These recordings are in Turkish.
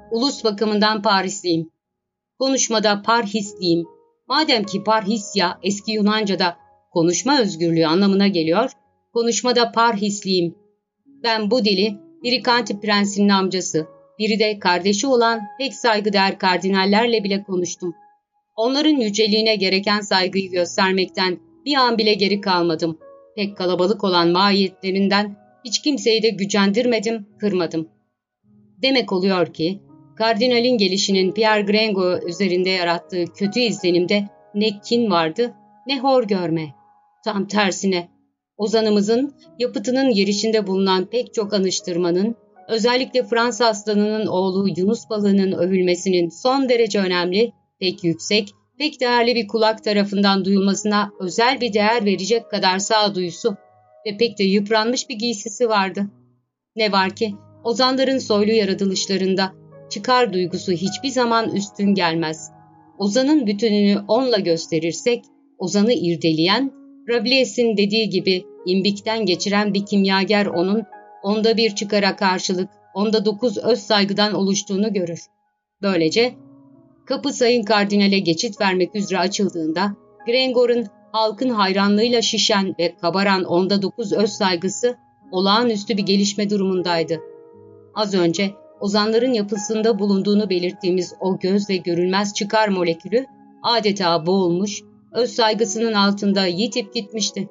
Ulus bakımından Parisliyim. Konuşmada parhisliyim. Madem ki parhisya eski Yunanca'da konuşma özgürlüğü anlamına geliyor, konuşmada parhisliyim. Ben bu dili biri Kanti Prensi'nin amcası, biri de kardeşi olan pek saygıdeğer kardinallerle bile konuştum. Onların yüceliğine gereken saygıyı göstermekten bir an bile geri kalmadım. Pek kalabalık olan mahiyetlerinden hiç kimseyi de gücendirmedim, kırmadım. Demek oluyor ki, kardinalin gelişinin Pierre Gringoire üzerinde yarattığı kötü izlenimde ne kin vardı, ne hor görme. Tam tersine, ozanımızın yapıtının girişinde bulunan pek çok anıştırmanın, özellikle Fransa aslanının oğlu Yunus balığının övülmesinin son derece önemli, pek yüksek, pek değerli bir kulak tarafından duyulmasına özel bir değer verecek kadar sağduyusu ve pek de yıpranmış bir giysisi vardı. Ne var ki, ozanların soylu yaratılışlarında çıkar duygusu hiçbir zaman üstün gelmez. Ozanın bütününü onunla gösterirsek, ozanı irdeleyen, Rabelaise'in dediği gibi imbikten geçiren bir kimyager onda bir çıkara karşılık, onda 9 öz saygıdan oluştuğunu görür. Böylece, kapı Sayın Kardinal'e geçit vermek üzere açıldığında, Gringoire'un halkın hayranlığıyla şişen ve kabaran onda 9 öz saygısı olağanüstü bir gelişme durumundaydı. Az önce ozanların yapısında bulunduğunu belirttiğimiz o gözle görülmez çıkar molekülü adeta boğulmuş, öz saygısının altında yitip gitmişti.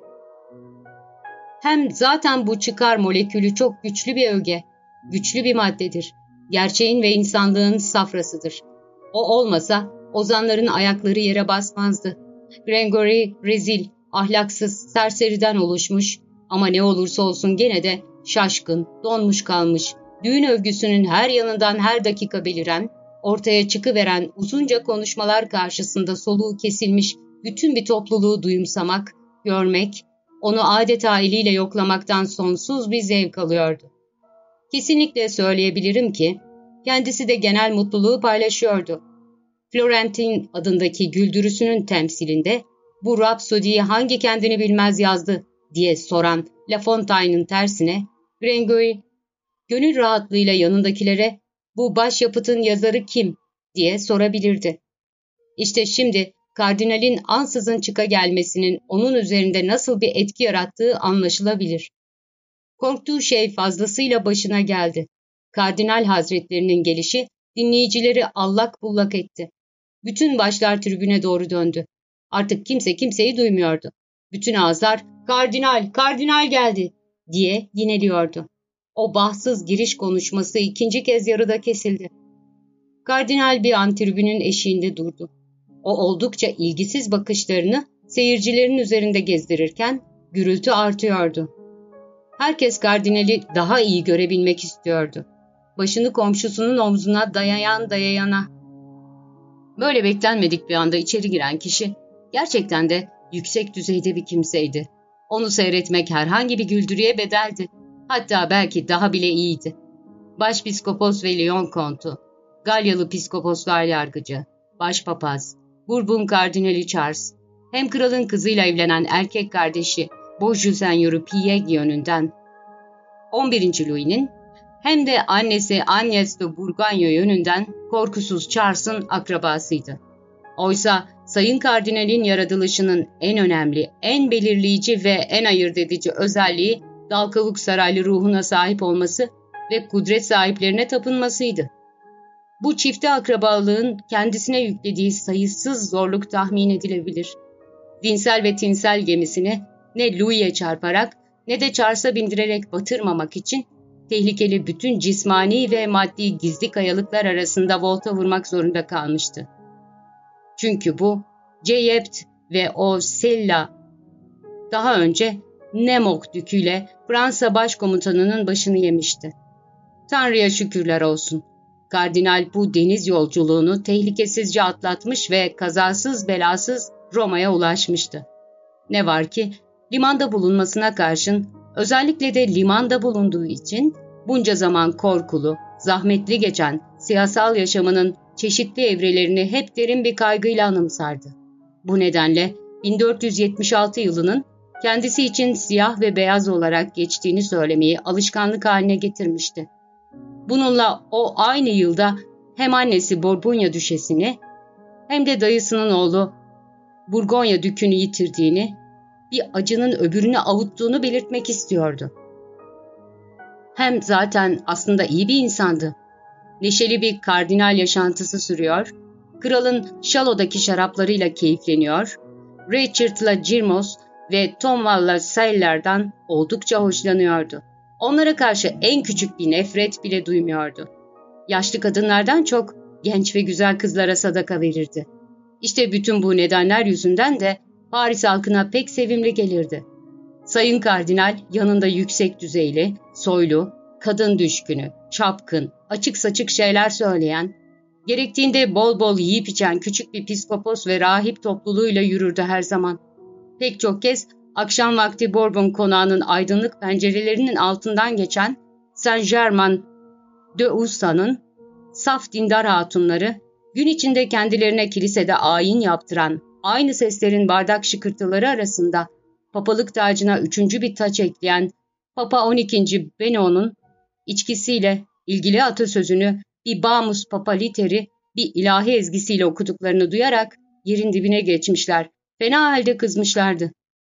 Hem zaten bu çıkar molekülü çok güçlü bir öge, güçlü bir maddedir. Gerçeğin ve insanlığın safrasıdır. O olmasa ozanların ayakları yere basmazdı. Gringoire rezil, ahlaksız, serseriden oluşmuş ama ne olursa olsun gene de şaşkın, donmuş kalmış, düğün övgüsünün her yanından her dakika beliren, ortaya çıkıveren uzunca konuşmalar karşısında soluğu kesilmiş bütün bir topluluğu duyumsamak, görmek, onu adeta eliyle yoklamaktan sonsuz bir zevk alıyordu. Kesinlikle söyleyebilirim ki, kendisi de genel mutluluğu paylaşıyordu. Florentin adındaki güldürüsünün temsilinde, bu rapsodiyi hangi kendini bilmez yazdı diye soran La Fontaine'ın tersine, Gringoire, gönül rahatlığıyla yanındakilere bu başyapıtın yazarı kim diye sorabilirdi. İşte şimdi kardinalin ansızın çıka gelmesinin onun üzerinde nasıl bir etki yarattığı anlaşılabilir. Korktuğu şey fazlasıyla başına geldi. Kardinal hazretlerinin gelişi dinleyicileri allak bullak etti. Bütün başlar tribüne doğru döndü. Artık kimse kimseyi duymuyordu. Bütün ağızlar "Kardinal, kardinal geldi!" diye yineliyordu. O bahtsız giriş konuşması ikinci kez yarıda kesildi. Kardinal bir an tribünün eşiğinde durdu. O oldukça ilgisiz bakışlarını seyircilerin üzerinde gezdirirken gürültü artıyordu. Herkes kardinali daha iyi görebilmek istiyordu. Başını komşusunun omzuna dayayana. Böyle beklenmedik bir anda içeri giren kişi gerçekten de yüksek düzeyde bir kimseydi. Onu seyretmek herhangi bir güldürüye bedeldi. Hatta belki daha bile iyiydi. Başpiskopos ve Lyon kontu, Galyalı piskoposlar yargıcı, başpapaz, Bourbon kardinali Charles, hem kralın kızıyla evlenen erkek kardeşi Beaujeu Pieggi yönünden 11. Louis'nin hem de annesi Agnès de Bourgogne yönünden korkusuz Charles'ın akrabasıydı. Oysa Sayın Kardinal'in yaratılışının en önemli, en belirleyici ve en ayırt edici özelliği Dalkavuk saraylı ruhuna sahip olması ve kudret sahiplerine tapınmasıydı. Bu çifte akrabalığın kendisine yüklediği sayısız zorluk tahmin edilebilir. Dinsel ve tinsel gemisini ne Louis'e çarparak ne de Charles'a bindirerek batırmamak için tehlikeli bütün cismani ve maddi gizli kayalıklar arasında volta vurmak zorunda kalmıştı. Çünkü bu Ceyept ve o Sella daha önce Nemok düküyle Fransa başkomutanının başını yemişti. Tanrı'ya şükürler olsun. Kardinal bu deniz yolculuğunu tehlikesizce atlatmış ve kazasız belasız Roma'ya ulaşmıştı. Ne var ki limanda bulunmasına karşın, özellikle de limanda bulunduğu için bunca zaman korkulu, zahmetli geçen siyasal yaşamının çeşitli evrelerini hep derin bir kaygıyla anımsardı. Bu nedenle 1476 yılının kendisi için siyah ve beyaz olarak geçtiğini söylemeyi alışkanlık haline getirmişti. Bununla o aynı yılda hem annesi Borgonya düşesini hem de dayısının oğlu Burgonya dükünü yitirdiğini, bir acının öbürünü avuttuğunu belirtmek istiyordu. Hem zaten aslında iyi bir insandı. Neşeli bir kardinal yaşantısı sürüyor, kralın Şalo'daki şaraplarıyla keyifleniyor, Richard'la Girmos ve Tomwell'la Sayler'dan oldukça hoşlanıyordu. Onlara karşı en küçük bir nefret bile duymuyordu. Yaşlı kadınlardan çok genç ve güzel kızlara sadaka verirdi. İşte bütün bu nedenler yüzünden de Paris halkına pek sevimli gelirdi. Sayın Kardinal yanında yüksek düzeyli, soylu, kadın düşkünü, çapkın, açık saçık şeyler söyleyen, gerektiğinde bol bol yiyip içen küçük bir piskopos ve rahip topluluğuyla yürürdü her zaman. Pek çok kez akşam vakti Bourbon konağının aydınlık pencerelerinin altından geçen Saint-Germain de Ussa'nın saf dindar hatunları, gün içinde kendilerine kilisede ayin yaptıran, aynı seslerin bardak şıkırtıları arasında papalık tacına üçüncü bir taç ekleyen Papa 12. Beno'nun içkisiyle ilgili atasözünü bir Bamus Papa literi, bir ilahi ezgisiyle okuduklarını duyarak yerin dibine geçmişler, fena halde kızmışlardı.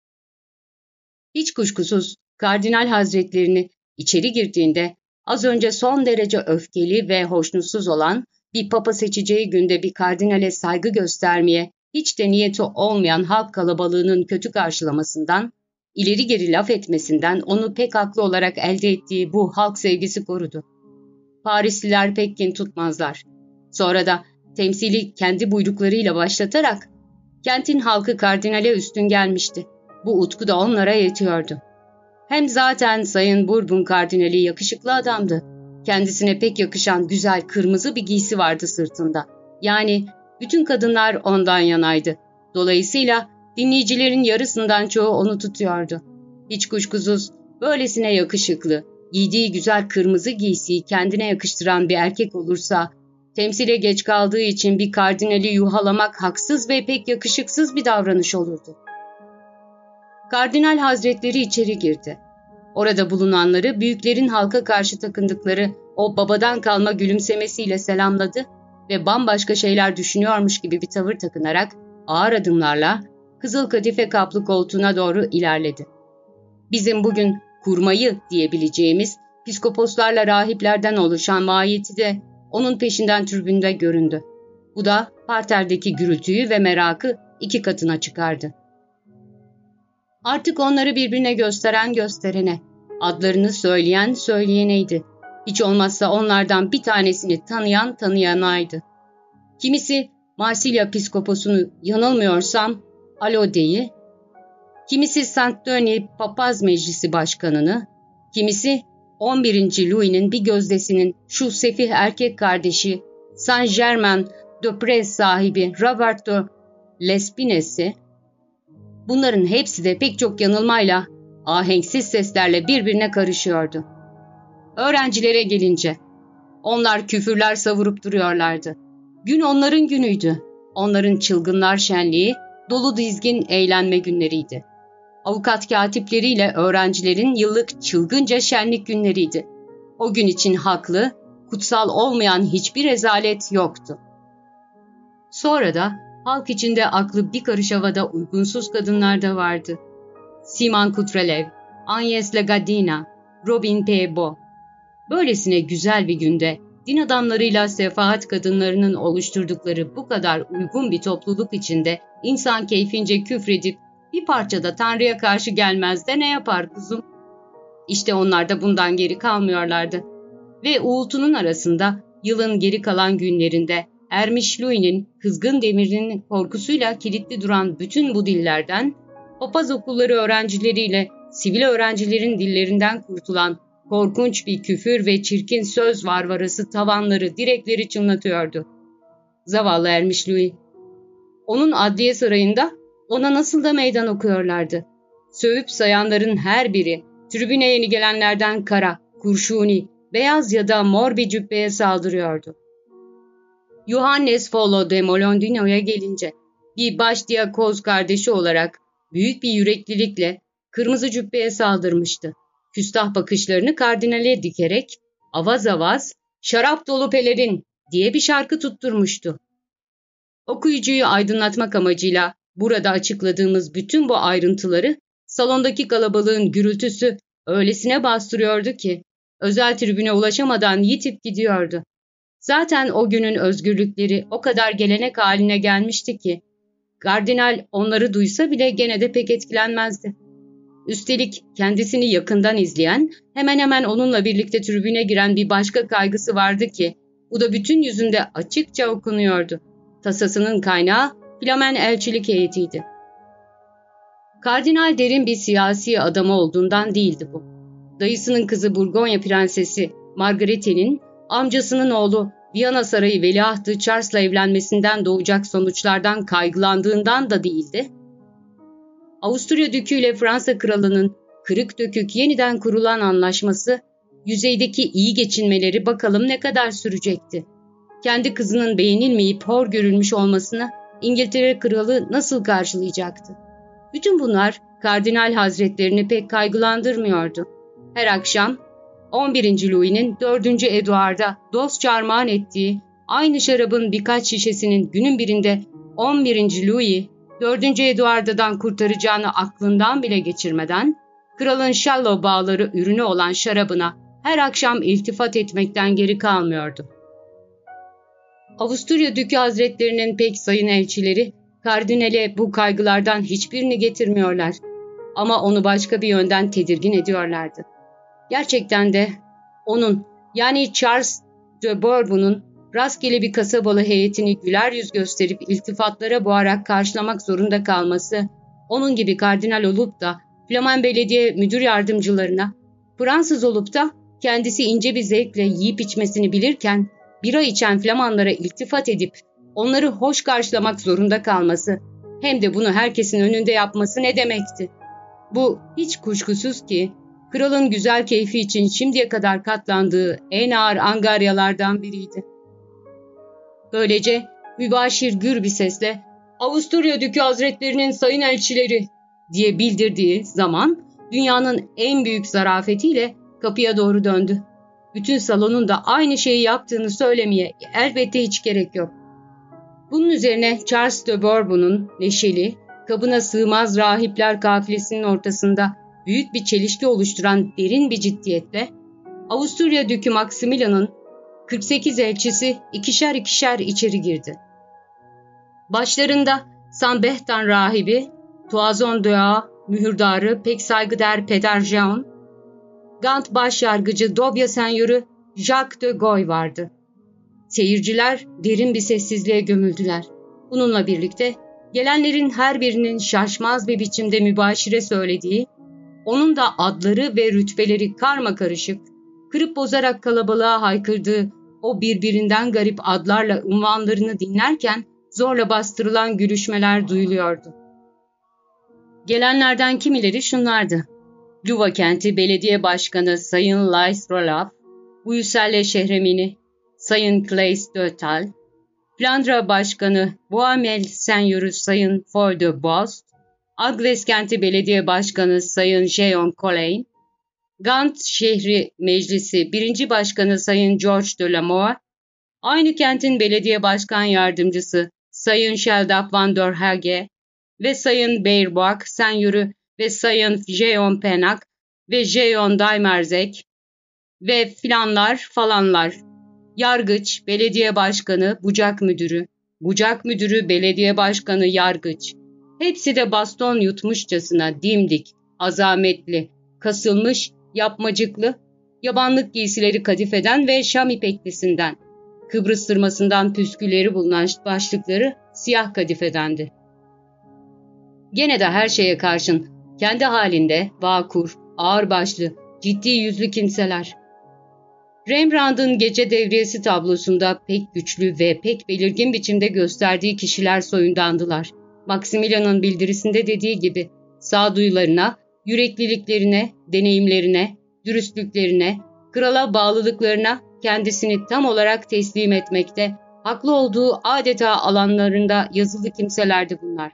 Hiç kuşkusuz Kardinal Hazretlerini içeri girdiğinde az önce son derece öfkeli ve hoşnutsuz olan bir papa seçeceği günde bir kardinale saygı göstermeye hiç de niyeti olmayan halk kalabalığının kötü karşılamasından, ileri geri laf etmesinden onu pek haklı olarak elde ettiği bu halk sevgisi korudu. Parisliler pek kin tutmazlar. Sonra da temsili kendi buyruklarıyla başlatarak kentin halkı kardinale üstün gelmişti. Bu utku da onlara yetiyordu. Hem zaten Sayın Bourbon kardinali yakışıklı adamdı. Kendisine pek yakışan güzel kırmızı bir giysi vardı sırtında. Yani bütün kadınlar ondan yanaydı. Dolayısıyla dinleyicilerin yarısından çoğu onu tutuyordu. Hiç kuşkusuz böylesine yakışıklı, giydiği güzel kırmızı giysiyi kendine yakıştıran bir erkek olursa, temsile geç kaldığı için bir kardinali yuhalamak haksız ve pek yakışıksız bir davranış olurdu. Kardinal Hazretleri içeri girdi. Orada bulunanları büyüklerin halka karşı takındıkları o babadan kalma gülümsemesiyle selamladı ve bambaşka şeyler düşünüyormuş gibi bir tavır takınarak ağır adımlarla kızıl kadife kaplı koltuğuna doğru ilerledi. Bizim bugün kurmayı diyebileceğimiz piskoposlarla rahiplerden oluşan mahiyeti de onun peşinden tribünde göründü. Bu da parterdeki gürültüyü ve merakı iki katına çıkardı. Artık onları birbirine gösteren gösterene, adlarını söyleyen söyleyeneydi. Hiç olmazsa onlardan bir tanesini tanıyan tanıyanaydı. Kimisi Marsilya piskoposunu yanılmıyorsam Alode'yi, kimisi Saint Denis Papaz Meclisi Başkanı'nı, kimisi 11. Louis'nin bir gözdesinin şu sefih erkek kardeşi Saint-Germain de Prés sahibi Robert de Lespines'i, bunların hepsi de pek çok yanılmayla, ahenksiz seslerle birbirine karışıyordu. Öğrencilere gelince, onlar küfürler savurup duruyorlardı. Gün onların günüydü. Onların çılgınlar şenliği, dolu dizgin eğlenme günleriydi. Avukat katipleriyle öğrencilerin yıllık çılgınca şenlik günleriydi. O gün için haklı, kutsal olmayan hiçbir rezalet yoktu. Sonra da halk içinde aklı bir karış havada uygunsuz kadınlar da vardı. Simon Kutrelev, Agnes Lagadina, Robin Peebo. Böylesine güzel bir günde din adamlarıyla sefahat kadınlarının oluşturdukları bu kadar uygun bir topluluk içinde insan keyfince küfredip bir parçada Tanrı'ya karşı gelmez de ne yapar kuzum? İşte onlar da bundan geri kalmıyorlardı. Ve uğultunun arasında yılın geri kalan günlerinde Ermiş Louis'nin kızgın demirinin korkusuyla kilitli duran bütün bu dillerden, papaz okulları öğrencileriyle sivil öğrencilerin dillerinden kurtulan korkunç bir küfür ve çirkin söz varvarası tavanları, direkleri çınlatıyordu. Zavallı Ermiş Louis. Onun adliye sarayında ona nasıl da meydan okuyorlardı. Sövüp sayanların her biri, tribüne yeni gelenlerden kara, kurşuni, beyaz ya da mor bir cübbeye saldırıyordu. Johannes Follo de Molondino'ya gelince, bir başdiyakoz kardeşi olarak büyük bir yüreklilikle kırmızı cübbeye saldırmıştı. Küstah bakışlarını kardinale dikerek avaz avaz "Şarap dolu pelerin, diye bir şarkı tutturmuştu. Okuyucuyu aydınlatmak amacıyla burada açıkladığımız bütün bu ayrıntıları salondaki kalabalığın gürültüsü öylesine bastırıyordu ki özel tribüne ulaşamadan yitip gidiyordu. Zaten o günün özgürlükleri o kadar gelenek haline gelmişti ki kardinal onları duysa bile gene de pek etkilenmezdi. Üstelik kendisini yakından izleyen, hemen hemen onunla birlikte tribüne giren bir başka kaygısı vardı ki bu da bütün yüzünde açıkça okunuyordu. Tasasının kaynağı Flamen elçilik heyetiydi. Kardinal derin bir siyasi adamı olduğundan değildi bu. Dayısının kızı Burgonya Prensesi Margarete'nin amcasının oğlu Viyana Sarayı veliahtı Charles'la evlenmesinden doğacak sonuçlardan kaygılandığından da değildi. Avusturya Dükü ile Fransa Kralı'nın kırık dökük yeniden kurulan anlaşması, yüzeydeki iyi geçinmeleri bakalım ne kadar sürecekti. Kendi kızının beğenilmeyip hor görülmüş olmasını İngiltere Kralı nasıl karşılayacaktı? Bütün bunlar Kardinal Hazretlerini pek kaygılandırmıyordu. Her akşam 11. Louis'nin 4. Eduard'a dostça armağan ettiği aynı şarabın birkaç şişesinin günün birinde 11. Louis 4. Eduard'dan kurtaracağını aklından bile geçirmeden kralın Şallow bağları ürünü olan şarabına her akşam iltifat etmekten geri kalmıyordu. Avusturya Dükü Hazretlerinin pek sayın elçileri kardinale bu kaygılardan hiçbirini getirmiyorlar ama onu başka bir yönden tedirgin ediyorlardı. Gerçekten de onun, yani Charles de Bourbon'un rastgele bir kasabalı heyetini güler yüz gösterip iltifatlara boğarak karşılamak zorunda kalması, onun gibi kardinal olup da Flaman Belediye Müdür Yardımcılarına, Fransız olup da kendisi ince bir zevkle yiyip içmesini bilirken bira içen Flamanlara iltifat edip onları hoş karşılamak zorunda kalması, hem de bunu herkesin önünde yapması ne demekti? Bu hiç kuşkusuz ki kralın güzel keyfi için şimdiye kadar katlandığı en ağır angaryalardan biriydi. Böylece mübaşir gür bir sesle "Avusturya Dükü Hazretlerinin sayın elçileri" diye bildirdiği zaman dünyanın en büyük zarafetiyle kapıya doğru döndü. Bütün salonun da aynı şeyi yaptığını söylemeye elbette hiç gerek yok. Bunun üzerine Charles de Bourbon'un neşeli, kabına sığmaz rahipler kafilesinin ortasında büyük bir çelişki oluşturan derin bir ciddiyetle Avusturya Dükü Maximilian'ın 48 elçisi ikişer ikişer içeri girdi. Başlarında Saint-Berthand rahibi, Toison d'Oa mühürdarı pek saygıdeğer Peder Jean, Gant başyargıcı Dobya senyörü Jacques de Goy vardı. Seyirciler derin bir sessizliğe gömüldüler. Bununla birlikte gelenlerin her birinin şaşmaz bir biçimde mübaşire söylediği, onun da adları ve rütbeleri karmakarışık, kırıp bozarak kalabalığa haykırdığı o birbirinden garip adlarla unvanlarını dinlerken zorla bastırılan gülüşmeler duyuluyordu. Gelenlerden kimileri şunlardı: Louvain kenti belediye başkanı Sayın Lys Roloff, Brüssel şehremini Sayın Claes Dötal, Flandra başkanı Boamel senyörü Sayın Foy de Bost, Agves kenti belediye başkanı Sayın Jean Collin, Gant şehri meclisi 1. başkanı Sayın George de la Motte, aynı kentin belediye başkan yardımcısı Sayın Sheldap van der Hage ve Sayın Beirbach senyörü ve Sayın Jeon Penak ve Jeon Daimerzek ve filanlar falanlar, yargıç, belediye başkanı, bucak müdürü, belediye başkanı, yargıç. Hepsi de baston yutmuşçasına dimdik, azametli, kasılmış, yapmacıklı, yabanlık giysileri kadifeden ve şam ipeklisinden, Kıbrıs sırmasından püskülleri bulunan başlıkları siyah kadifedendi. Gene de her şeye karşın kendi halinde vakur, ağırbaşlı, ciddi yüzlü kimseler. Rembrandt'ın Gece Devriyesi tablosunda pek güçlü ve pek belirgin biçimde gösterdiği kişiler soyundandılar. Maximilian'ın bildirisinde dediği gibi sağduyularına, yürekliliklerine, deneyimlerine, dürüstlüklerine, krala bağlılıklarına kendisini tam olarak teslim etmekte, haklı olduğu adeta alanlarında yazılı kimselerdi bunlar.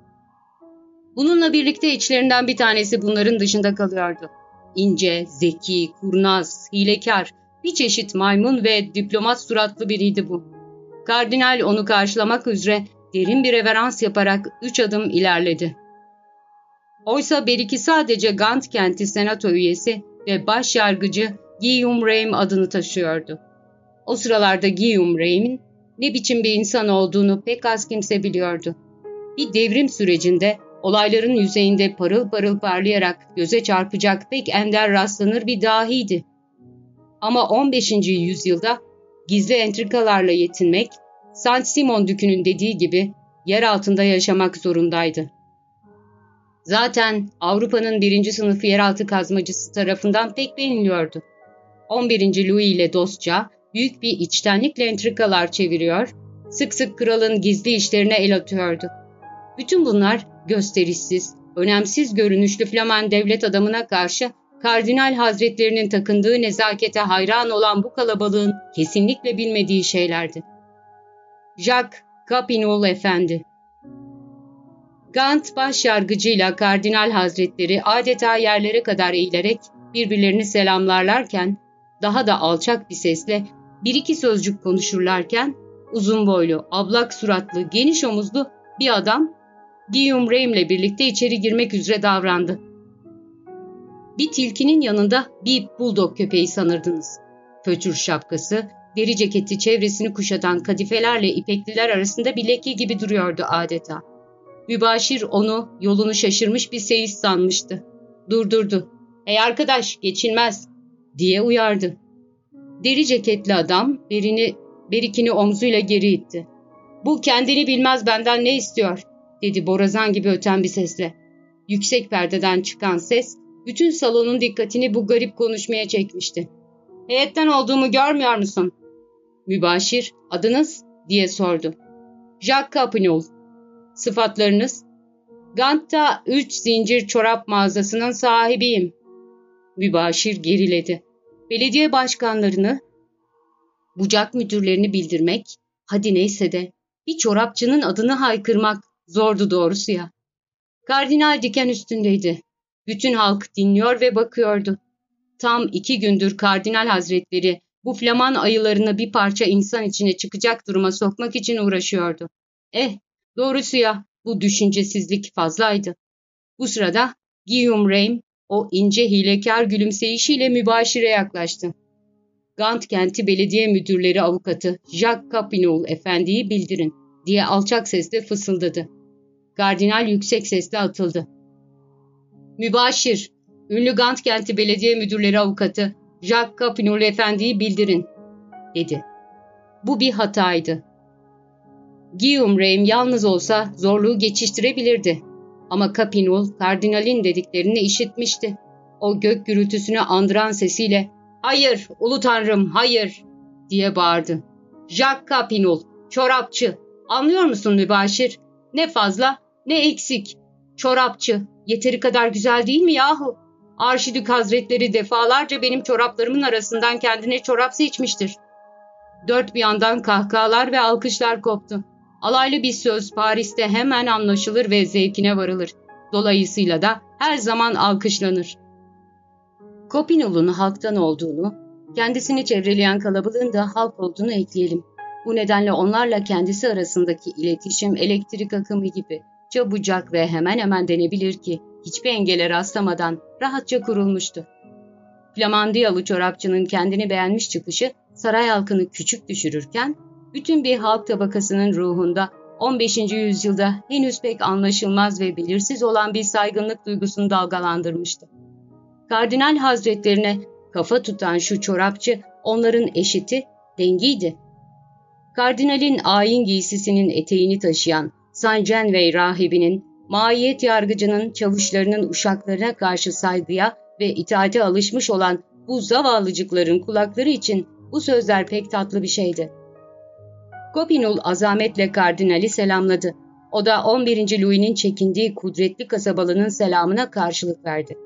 Bununla birlikte içlerinden bir tanesi bunların dışında kalıyordu. İnce, zeki, kurnaz, hilekar, Bir çeşit maymun ve diplomat suratlı biriydi bu. Kardinal onu karşılamak üzere derin bir reverans yaparak 3 adım ilerledi. Oysa beriki sadece Gant kenti senato üyesi ve başyargıcı Guillaume Rame adını taşıyordu. O sıralarda Guillaume Rame'in ne biçim bir insan olduğunu pek az kimse biliyordu. Bir devrim sürecinde olayların yüzeyinde parıl parıl parlayarak göze çarpacak pek ender rastlanır bir dahiydi. Ama 15. yüzyılda gizli entrikalarla yetinmek, Saint Simon Dükü'nün dediği gibi yer altında yaşamak zorundaydı. Zaten Avrupa'nın 1. sınıf yeraltı kazmacısı tarafından pek beğeniliyordu. 11. Louis ile dostça, büyük bir içtenlikle entrikalar çeviriyor, sık sık kralın gizli işlerine el atıyordu. Bütün bunlar gösterişsiz, önemsiz görünüşlü Flaman devlet adamına karşı Kardinal Hazretlerinin takındığı nezakete hayran olan bu kalabalığın kesinlikle bilmediği şeylerdi. Jacques Capinol Efendi. Gant başyargıcıyla Kardinal Hazretleri adeta yerlere kadar eğilerek birbirlerini selamlarlarken, daha da alçak bir sesle bir iki sözcük konuşurlarken, uzun boylu, ablak suratlı, geniş omuzlu bir adam Guillaume Rame ile birlikte içeri girmek üzere davrandı. Bir tilkinin yanında bir buldog köpeği sanırdınız. Fötür şapkası, deri ceketi çevresini kuşatan kadifelerle ipekliler arasında bir leke gibi duruyordu adeta. Mübaşir onu yolunu şaşırmış bir seyis sanmıştı. Durdurdu. "Hey arkadaş, geçilmez," diye uyardı. Deri ceketli adam berikini omzuyla geri itti. "Bu kendini bilmez benden ne istiyor?" dedi borazan gibi öten bir sesle. Yüksek perdeden çıkan ses bütün salonun dikkatini bu garip konuşmaya çekmişti. "Heyetten olduğumu görmüyor musun?" Mübaşir, "Adınız?" diye sordu. "Jacques Capinol." "Sıfatlarınız?" "Gant'ta 3 zincir çorap mağazasının sahibiyim." Mübaşir geriledi. Belediye başkanlarını, bucak müdürlerini bildirmek, hadi neyse de bir çorapçının adını haykırmak zordu doğrusu ya. Kardinal diken üstündeydi. Bütün halk dinliyor ve bakıyordu. Tam 2 gündür Kardinal Hazretleri bu Flaman ayılarını bir parça insan içine çıkacak duruma sokmak için uğraşıyordu. Doğrusu ya, bu düşüncesizlik fazlaydı. Bu sırada Guillaume Rame o ince hilekar gülümseyişiyle mübaşire yaklaştı. "Gant kenti belediye müdürleri avukatı Jacques Capinol Efendi'yi bildirin," diye alçak sesle fısıldadı. Kardinal yüksek sesle atıldı. "Mübaşir, ünlü Gant kenti belediye müdürleri avukatı Jacques Capinol Efendi'yi bildirin," dedi. Bu bir hataydı. Guillaume Rame yalnız olsa zorluğu geçiştirebilirdi. Ama Capinol kardinalin dediklerini işitmişti. O gök gürültüsünü andıran sesiyle "Hayır, ulu tanrım, hayır," diye bağırdı. "Jacques Capinol, çorapçı. Anlıyor musun mübaşir? Ne fazla, ne eksik. Çorapçı. Yeteri kadar güzel değil mi yahu? Arşidük Hazretleri defalarca benim çoraplarımın arasından kendine çorap seçmiştir." Dört bir yandan kahkahalar ve alkışlar koptu. Alaylı bir söz Paris'te hemen anlaşılır ve zevkine varılır. Dolayısıyla da her zaman alkışlanır. Capinol'un halktan olduğunu, kendisini çevreleyen kalabalığın da halk olduğunu ekleyelim. Bu nedenle onlarla kendisi arasındaki iletişim elektrik akımı gibi çabucak ve hemen hemen denebilir ki hiçbir engele rastlamadan rahatça kurulmuştu. Flamandiyalı çorapçının kendini beğenmiş çıkışı saray halkını küçük düşürürken, bütün bir halk tabakasının ruhunda 15. yüzyılda henüz pek anlaşılmaz ve belirsiz olan bir saygınlık duygusunu dalgalandırmıştı. Kardinal Hazretlerine kafa tutan şu çorapçı onların eşiti, dengiydi. Kardinalin ayin giysisinin eteğini taşıyan Saint Genvais rahibinin, mahiyet yargıcının çavuşlarının uşaklarına karşı saygıya ve itaate alışmış olan bu zavallıcıkların kulakları için bu sözler pek tatlı bir şeydi. Capinol azametle kardinali selamladı. O da 11. Louis'nin çekindiği kudretli kasabalının selamına karşılık verdi.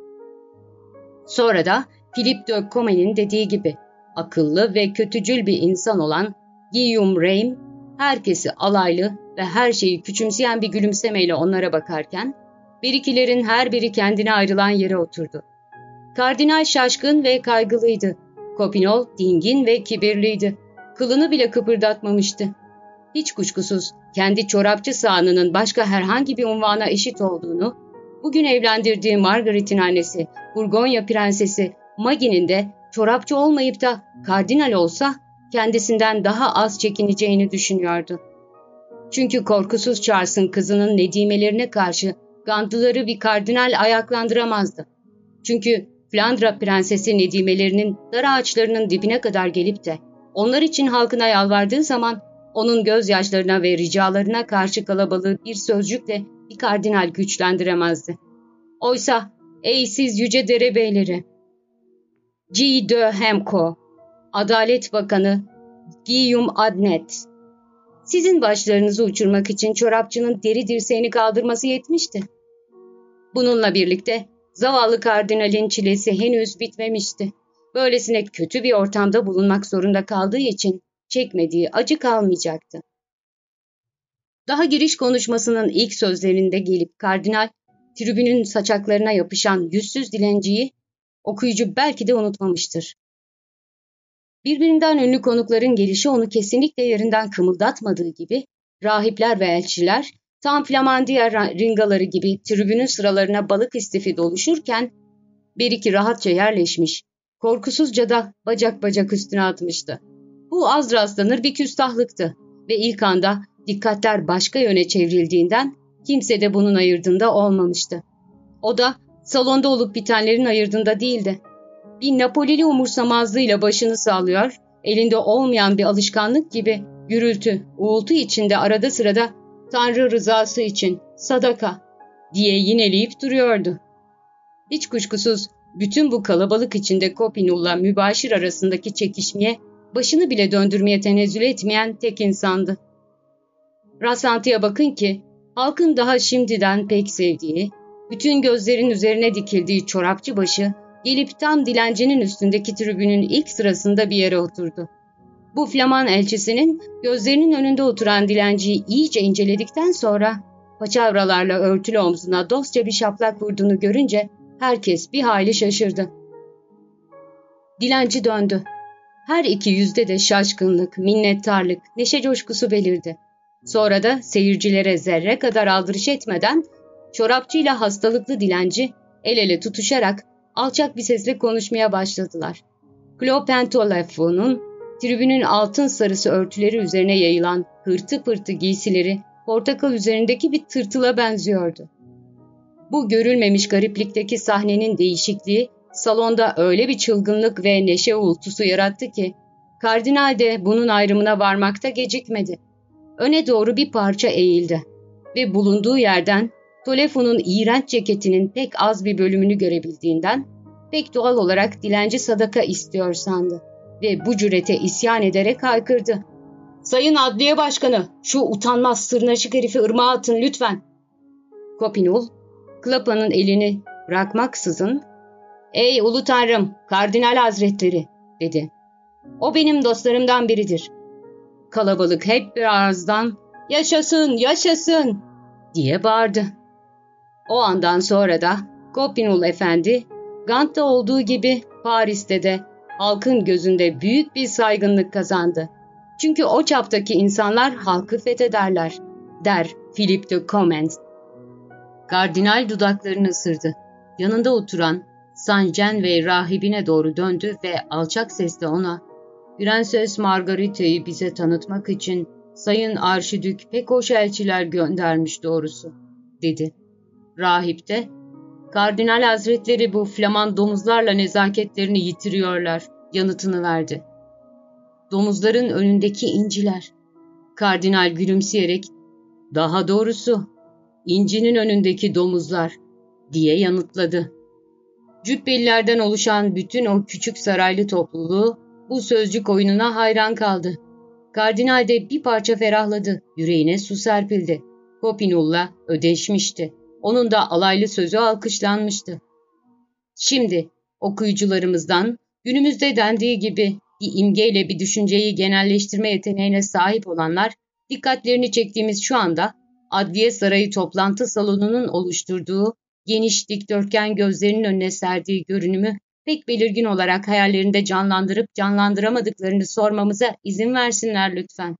Sonra da Philippe de Comes'nin dediği gibi akıllı ve kötücül bir insan olan Guillaume Rame, herkesi alaylı ve her şeyi küçümseyen bir gülümsemeyle onlara bakarken, birikilerin her biri kendine ayrılan yere oturdu. Kardinal şaşkın ve kaygılıydı. Kopinol dingin ve kibirliydi. Kılını bile kıpırdatmamıştı. Hiç kuşkusuz kendi çorapçı sağanının başka herhangi bir unvana eşit olduğunu, bugün evlendirdiği Margaret'in annesi, Burgonya Prensesi Maggie'nin de çorapçı olmayıp da kardinal olsa kendisinden daha az çekineceğini düşünüyordu. Çünkü korkusuz Charles'ın kızının nedimelerine karşı Gantlıları bir kardinal ayaklandıramazdı. Çünkü Flandra Prensesi nedimelerinin dar ağaçlarının dibine kadar gelip de onlar için halkına yalvardığı zaman onun gözyaşlarına ve ricalarına karşı kalabalığı bir sözcükle bir kardinal güçlendiremezdi. Oysa ey siz yüce derebeyleri, G. de Hemco, Adalet Bakanı Guillaume Adnet, sizin başlarınızı uçurmak için çorapçının deri dirseğini kaldırması yetmişti. Bununla birlikte zavallı kardinalin çilesi henüz bitmemişti. Böylesine kötü bir ortamda bulunmak zorunda kaldığı için çekmediği acı kalmayacaktı. Daha giriş konuşmasının ilk sözlerinde gelip kardinal, tribünün saçaklarına yapışan yüzsüz dilenciyi okuyucu belki de unutmamıştır. Birbirinden ünlü konukların gelişi onu kesinlikle yerinden kımıldatmadığı gibi, rahipler ve elçiler, tam Flamandiya ringaları gibi tribünün sıralarına balık istifi doluşurken, bir iki rahatça yerleşmiş, korkusuzca da bacak bacak üstüne atmıştı. Bu az rastlanır bir küstahlıktı ve ilk anda dikkatler başka yöne çevrildiğinden kimse de bunun ayırdığında olmamıştı. O da salonda olup bitenlerin ayırdığında değildi. Bir Napolili umursamazlığıyla başını sallıyor, elinde olmayan bir alışkanlık gibi gürültü, uğultu içinde arada sırada Tanrı rızası için sadaka diye yineleyip duruyordu. Hiç kuşkusuz bütün bu kalabalık içinde Copinol'la mübaşir arasındaki çekişmeye, başını bile döndürmeye tenezzül etmeyen tek insandı. Rastlantıya bakın ki halkın daha şimdiden pek sevdiği, bütün gözlerin üzerine dikildiği çorapçı başı gelip tam dilencinin üstündeki tribünün ilk sırasında bir yere oturdu. Bu Flaman elçisinin gözlerinin önünde oturan dilenciyi iyice inceledikten sonra paçavralarla örtülü omzuna dostça bir şaplak vurduğunu görünce herkes bir hayli şaşırdı. Dilenci döndü. Her iki yüzde de şaşkınlık, minnettarlık, neşe coşkusu belirdi. Sonra da seyircilere zerre kadar aldırış etmeden çorapçıyla hastalıklı dilenci el ele tutuşarak alçak bir sesle konuşmaya başladılar. Klopentoleffu'nun tribünün altın sarısı örtüleri üzerine yayılan hırtı pırtı giysileri portakal üzerindeki bir tırtıla benziyordu. Bu görülmemiş gariplikteki sahnenin değişikliği salonda öyle bir çılgınlık ve neşe uğultusu yarattı ki kardinal de bunun ayrımına varmakta gecikmedi. Öne doğru bir parça eğildi ve bulunduğu yerden Tolefo'nun iğrenç ceketinin pek az bir bölümünü görebildiğinden pek doğal olarak dilenci sadaka istiyor sandı ve bu cürete isyan ederek haykırdı. "Sayın Adliye Başkanı, şu utanmaz sırnaşık herifi ırmağa atın lütfen." Copinol, Clapa'nın elini bırakmaksızın, "Ey ulu tanrım, Kardinal Hazretleri," dedi. "O benim dostlarımdan biridir." Kalabalık hep bir ağızdan "Yaşasın, yaşasın!" diye bağırdı. O andan sonra da Copinol Efendi, Gant'ta olduğu gibi Paris'te de halkın gözünde büyük bir saygınlık kazandı. Çünkü o çaptaki insanlar halkı fethederler, der Philip de Comines. Kardinal dudaklarını ısırdı. Yanında oturan Saint-Jean ve rahibine doğru döndü ve alçak sesle ona, "Prenses Margarita'yı bize tanıtmak için Sayın Arşidük pek hoş elçiler göndermiş doğrusu," dedi. Rahip de, "Kardinal Hazretleri bu Flaman domuzlarla nezaketlerini yitiriyorlar," yanıtını verdi. "Domuzların önündeki inciler." Kardinal gülümseyerek, "Daha doğrusu incinin önündeki domuzlar," diye yanıtladı. Cübbelilerden oluşan bütün o küçük saraylı topluluğu bu sözcük oyununa hayran kaldı. Kardinal de bir parça ferahladı, yüreğine su serpildi. Copinol'la ödeşmişti. Onun da alaylı sözü alkışlanmıştı. Şimdi okuyucularımızdan günümüzde dendiği gibi bir imgeyle bir düşünceyi genelleştirme yeteneğine sahip olanlar dikkatlerini çektiğimiz şu anda Adliye Sarayı toplantı salonunun oluşturduğu geniş dikdörtgen gözlerinin önüne serdiği görünümü pek belirgin olarak hayallerinde canlandırıp canlandıramadıklarını sormamıza izin versinler lütfen.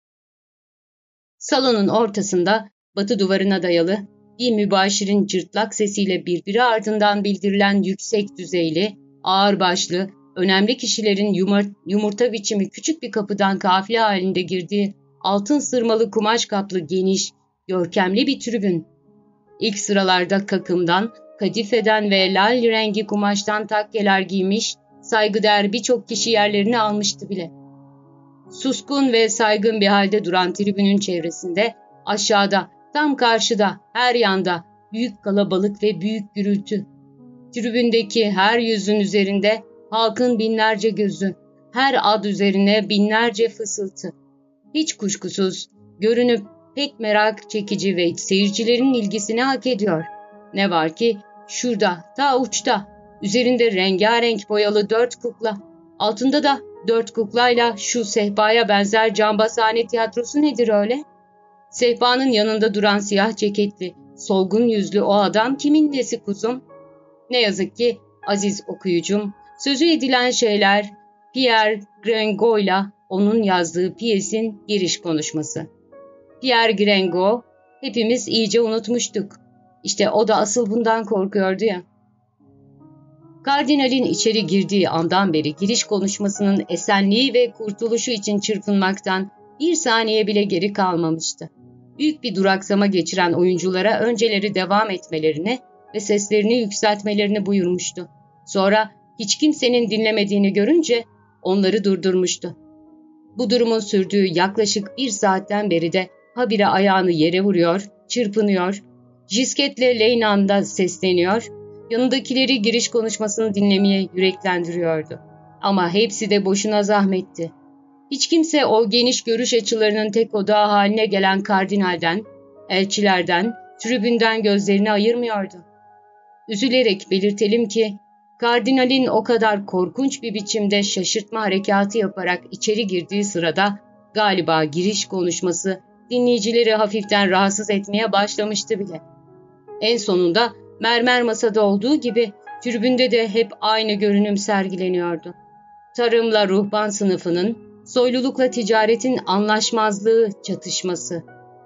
Salonun ortasında batı duvarına dayalı bir mübaşirin cırtlak sesiyle birbiri ardından bildirilen yüksek düzeyli, ağırbaşlı, önemli kişilerin yumurta biçimi küçük bir kapıdan kafile halinde girdiği altın sırmalı kumaş kaplı geniş, görkemli bir tribün. İlk sıralarda kakımdan, kadifeden ve lal rengi kumaştan takkeler giymiş, saygıdeğer birçok kişi yerlerini almıştı bile. Suskun ve saygın bir halde duran tribünün çevresinde, aşağıda, tam karşıda, her yanda büyük kalabalık ve büyük gürültü. Tribündeki her yüzün üzerinde halkın binlerce gözü, her ad üzerine binlerce fısıltı. Hiç kuşkusuz görünüp pek merak çekici ve seyircilerin ilgisini hak ediyor. Ne var ki şurada, ta uçta, üzerinde rengarenk boyalı 4 kukla, altında da 4 kuklayla şu sehpaya benzer cambazhane tiyatrosu nedir öyle? Sehpanın yanında duran siyah ceketli, solgun yüzlü o adam kimin nesi kuzum? Ne yazık ki aziz okuyucum, sözü edilen şeyler Pierre Gringo'yla onun yazdığı piyesin giriş konuşması. Pierre Gringo hepimiz iyice unutmuştuk. İşte o da asıl bundan korkuyordu ya. Kardinalin içeri girdiği andan beri giriş konuşmasının esenliği ve kurtuluşu için çırpınmaktan bir saniye bile geri kalmamıştı. Büyük bir duraksama geçiren oyunculara önceleri devam etmelerini ve seslerini yükseltmelerini buyurmuştu. Sonra hiç kimsenin dinlemediğini görünce onları durdurmuştu. Bu durumun sürdüğü yaklaşık 1 saatten beri de habire ayağını yere vuruyor, çırpınıyor, jisketle Leynan'da sesleniyor, yanındakileri giriş konuşmasını dinlemeye yüreklendiriyordu. Ama hepsi de boşuna zahmetti. Hiç kimse o geniş görüş açılarının tek odağı haline gelen kardinalden, elçilerden, tribünden gözlerini ayırmıyordu. Üzülerek belirtelim ki, kardinalin o kadar korkunç bir biçimde şaşırtma harekatı yaparak içeri girdiği sırada galiba giriş konuşması dinleyicileri hafiften rahatsız etmeye başlamıştı bile. En sonunda mermer masada olduğu gibi tribünde de hep aynı görünüm sergileniyordu. Tarımla ruhban sınıfının, soylulukla ticaretin anlaşmazlığı çatışması.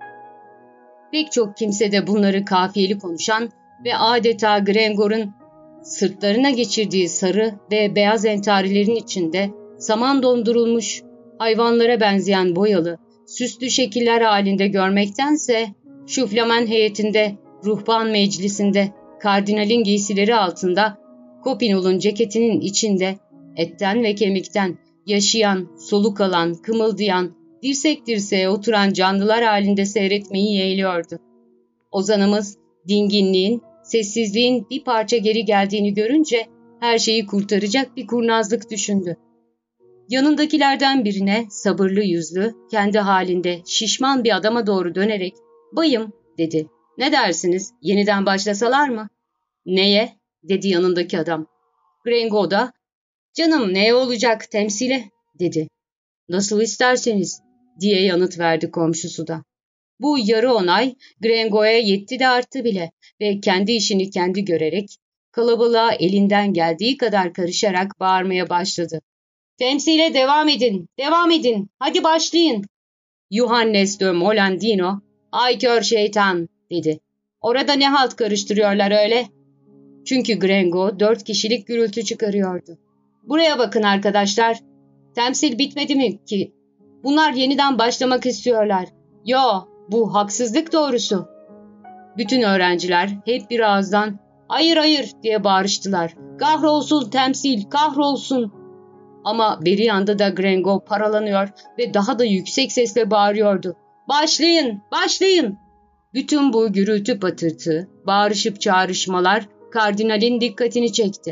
Pek çok kimse de bunları kafiyeli konuşan ve adeta Gregor'un sırtlarına geçirdiği sarı ve beyaz entarilerin içinde saman dondurulmuş hayvanlara benzeyen boyalı, süslü şekiller halinde görmektense şu Flamen heyetinde, ruhban meclisinde, kardinalin giysileri altında, Kopinol'un ceketinin içinde, etten ve kemikten, yaşayan, soluk alan, kımıldayan, dirsek dirseğe oturan canlılar halinde seyretmeyi yeğliyordu. Ozanımız, dinginliğin, sessizliğin bir parça geri geldiğini görünce her şeyi kurtaracak bir kurnazlık düşündü. Yanındakilerden birine sabırlı yüzlü, kendi halinde şişman bir adama doğru dönerek "Bayım," dedi. "Ne dersiniz, yeniden başlasalar mı?" "Neye?" dedi yanındaki adam. Gringo da "Canım neye olacak temsile," dedi. "Nasıl isterseniz," diye yanıt verdi komşusu da. Bu yarı onay Gringo'ya yetti de arttı bile ve kendi işini kendi görerek, kalabalığa elinden geldiği kadar karışarak bağırmaya başladı. "Temsile devam edin, devam edin, hadi başlayın." Johannes de Molandino, "Ay kör şeytan," dedi. "Orada ne halt karıştırıyorlar öyle?" Çünkü Gringo 4 kişilik gürültü çıkarıyordu. "Buraya bakın arkadaşlar, temsil bitmedi mi ki? Bunlar yeniden başlamak istiyorlar. Yo, bu haksızlık doğrusu." Bütün öğrenciler hep bir ağızdan "Hayır hayır," diye bağırıştılar. "Kahrolsun temsil, kahrolsun." Ama beri yanda da Gringo paralanıyor ve daha da yüksek sesle bağırıyordu. "Başlayın, başlayın." Bütün bu gürültü patırtı, bağırışıp çağrışmalar kardinalin dikkatini çekti.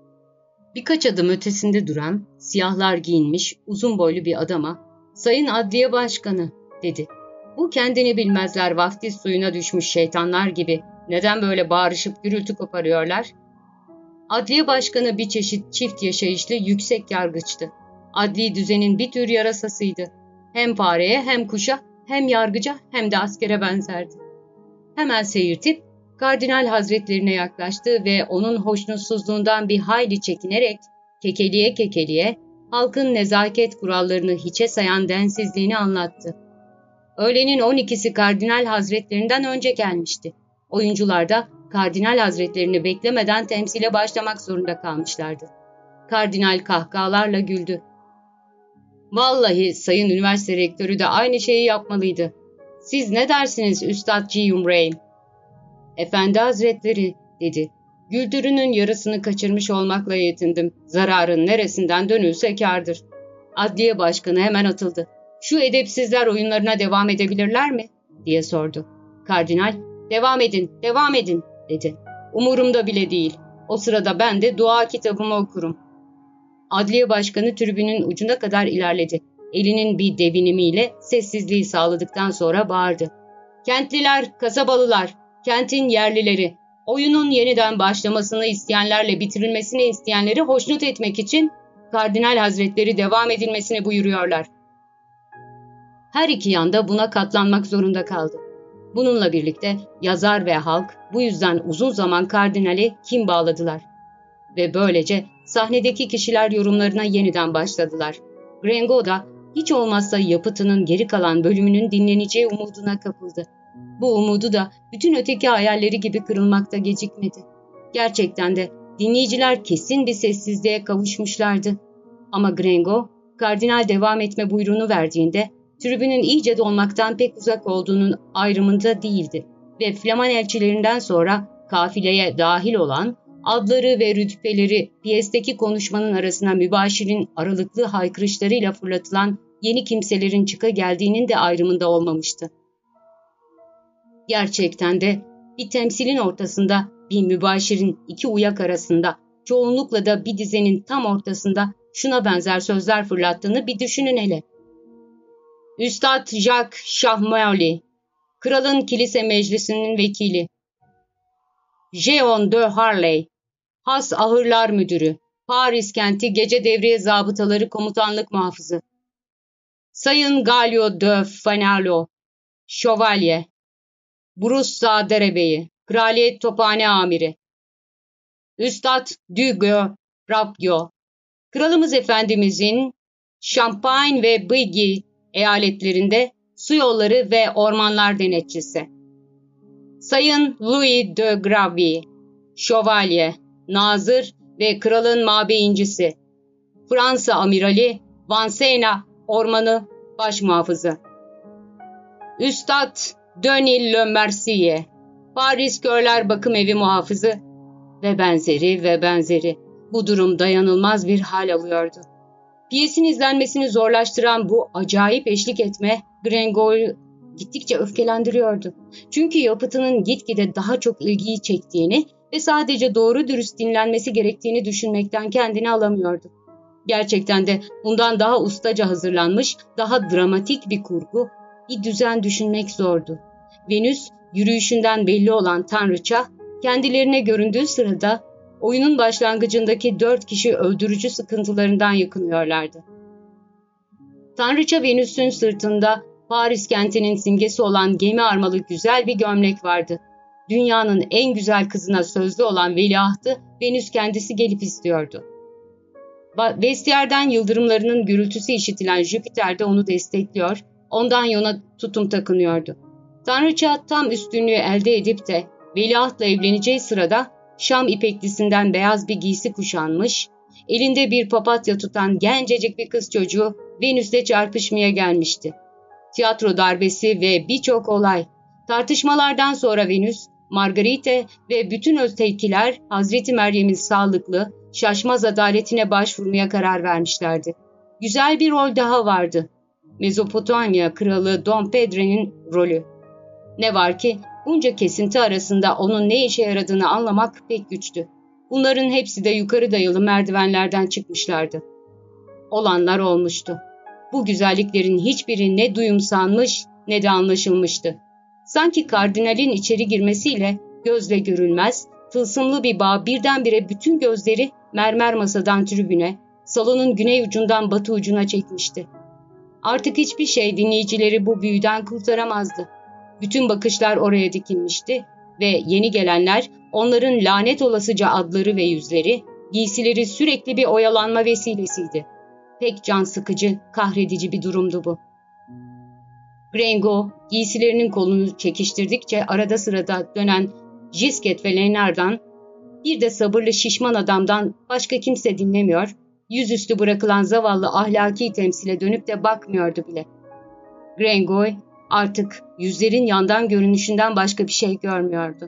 Birkaç adım ötesinde duran, siyahlar giyinmiş, uzun boylu bir adama, "Sayın Adliye Başkanı," dedi. "Bu kendini bilmezler vaftiz suyuna düşmüş şeytanlar gibi neden böyle bağırışıp gürültü koparıyorlar?" Adliye Başkanı bir çeşit çift yaşayışlı yüksek yargıçtı. Adli düzenin bir tür yarasasıydı. Hem fareye hem kuşa hem yargıca hem de askere benzerdi. Hemen seyirtip Kardinal Hazretlerine yaklaştı ve onun hoşnutsuzluğundan bir hayli çekinerek kekeliye kekeliye halkın nezaket kurallarını hiçe sayan densizliğini anlattı. Öğlenin 12'si Kardinal Hazretlerinden önce gelmişti. Oyuncular da Kardinal Hazretlerini beklemeden temsile başlamak zorunda kalmışlardı. Kardinal kahkahalarla güldü. "Vallahi Sayın Üniversite Rektörü de aynı şeyi yapmalıydı. Siz ne dersiniz Üstad G. Umreyn?" "Efendi Hazretleri," dedi. "Güldürünün yarısını kaçırmış olmakla yetindim. Zararın neresinden dönülse kârdır." Adliye Başkanı hemen atıldı. "Şu edepsizler oyunlarına devam edebilirler mi?" diye sordu. Kardinal, "Devam edin, devam edin," dedi. "Umurumda bile değil. O sırada ben de dua kitabımı okurum." Adliye Başkanı tribünün ucuna kadar ilerledi. Elinin bir devinimiyle sessizliği sağladıktan sonra bağırdı. "Kentliler, kasabalılar, kentin yerlileri, oyunun yeniden başlamasını isteyenlerle bitirilmesini isteyenleri hoşnut etmek için Kardinal Hazretleri devam edilmesini buyuruyorlar." Her iki yanda buna katlanmak zorunda kaldı. Bununla birlikte yazar ve halk bu yüzden uzun zaman kardinali kin bağladılar. Ve böylece sahnedeki kişiler yorumlarına yeniden başladılar. Grengo da hiç olmazsa yapıtının geri kalan bölümünün dinleneceği umuduna kapıldı. Bu umudu da bütün öteki hayalleri gibi kırılmakta gecikmedi. Gerçekten de dinleyiciler kesin bir sessizliğe kavuşmuşlardı. Ama Grengo, kardinal devam etme buyruğunu verdiğinde tribünün iyice dolmaktan pek uzak olduğunun ayrımında değildi ve Flaman elçilerinden sonra kafileye dahil olan adları ve rütbeleri piyesteki konuşmanın arasına mübaşirin aralıklı haykırışlarıyla fırlatılan yeni kimselerin çıka geldiğinin de ayrımında olmamıştı. Gerçekten de bir temsilin ortasında, bir mübaşirin iki uyak arasında, çoğunlukla da bir dizenin tam ortasında şuna benzer sözler fırlattığını bir düşünün hele. Üstad Jacques Şahmeoli, kralın kilise meclisinin vekili. Jeon de Harley, has ahırlar müdürü, Paris kenti gece devriye zabıtaları komutanlık muhafızı. Sayın Galio de Fanalo, şövalye. Broussa derebeyi, kraliyet tophane amiri. Üstad Dugo Rabgyo, kralımız efendimizin Champagne ve Bigi eyaletlerinde su yolları ve ormanlar denetçisi. Sayın Louis de Gravy, şövalye, nazır ve kralın mabeyincisi. Fransa amirali Vansena ormanı başmuhafızı. Üstad Denis Le Mercier, Paris Körler Bakım Evi muhafızı ve benzeri ve benzeri. Bu durum dayanılmaz bir hal alıyordu. Piyesin izlenmesini zorlaştıran bu acayip eşlik etme Grengo'yu gittikçe öfkelendiriyordu. Çünkü yapıtının gitgide daha çok ilgiyi çektiğini ve sadece doğru dürüst dinlenmesi gerektiğini düşünmekten kendini alamıyordu. Gerçekten de bundan daha ustaca hazırlanmış, daha dramatik bir kurgu, bir düzen düşünmek zordu. Venüs, yürüyüşünden belli olan tanrıça, kendilerine göründüğü sırada oyunun başlangıcındaki 4 kişi öldürücü sıkıntılarından yakınıyorlardı. Tanrıça Venüs'ün sırtında Paris kentinin simgesi olan gemi armalı güzel bir gömlek vardı. Dünyanın en güzel kızına sözlü olan veliahtı Venüs kendisi gelip istiyordu. Vestiyerden yıldırımlarının gürültüsü işitilen Jüpiter de onu destekliyor, ondan yana tutum takınıyordu. Tanrıça tam üstünlüğü elde edip de veliahtla evleneceği sırada Şam ipeklisinden beyaz bir giysi kuşanmış, elinde bir papatya tutan gencecik bir kız çocuğu Venüs'le çarpışmaya gelmişti. Tiyatro darbesi ve birçok olay. Tartışmalardan sonra Venüs, Margarite ve bütün ötekiler Hazreti Meryem'in sağlıklı, şaşmaz adaletine başvurmaya karar vermişlerdi. Güzel bir rol daha vardı. Mezopotamya kralı Dom Pedro'nun rolü. Ne var ki bunca kesinti arasında onun ne işe yaradığını anlamak pek güçtü. Bunların hepsi de yukarı dayalı merdivenlerden çıkmışlardı. Olanlar olmuştu. Bu güzelliklerin hiçbiri ne duyumsanmış ne de anlaşılmıştı. Sanki kardinalin içeri girmesiyle gözle görülmez, tılsımlı bir bağ birdenbire bütün gözleri mermer masadan tribüne, salonun güney ucundan batı ucuna çekmişti. Artık hiçbir şey dinleyicileri bu büyüden kurtaramazdı. Bütün bakışlar oraya dikilmişti ve yeni gelenler onların lanet olasıca adları ve yüzleri, giysileri sürekli bir oyalanma vesilesiydi. Pek can sıkıcı, kahredici bir durumdu bu. Gringo, giysilerinin kolunu çekiştirdikçe arada sırada dönen Gisket ve Leonard'dan, bir de sabırlı şişman adamdan başka kimse dinlemiyor, yüzüstü bırakılan zavallı ahlaki temsile dönüp de bakmıyordu bile. Gringo artık yüzlerin yandan görünüşünden başka bir şey görmüyordu.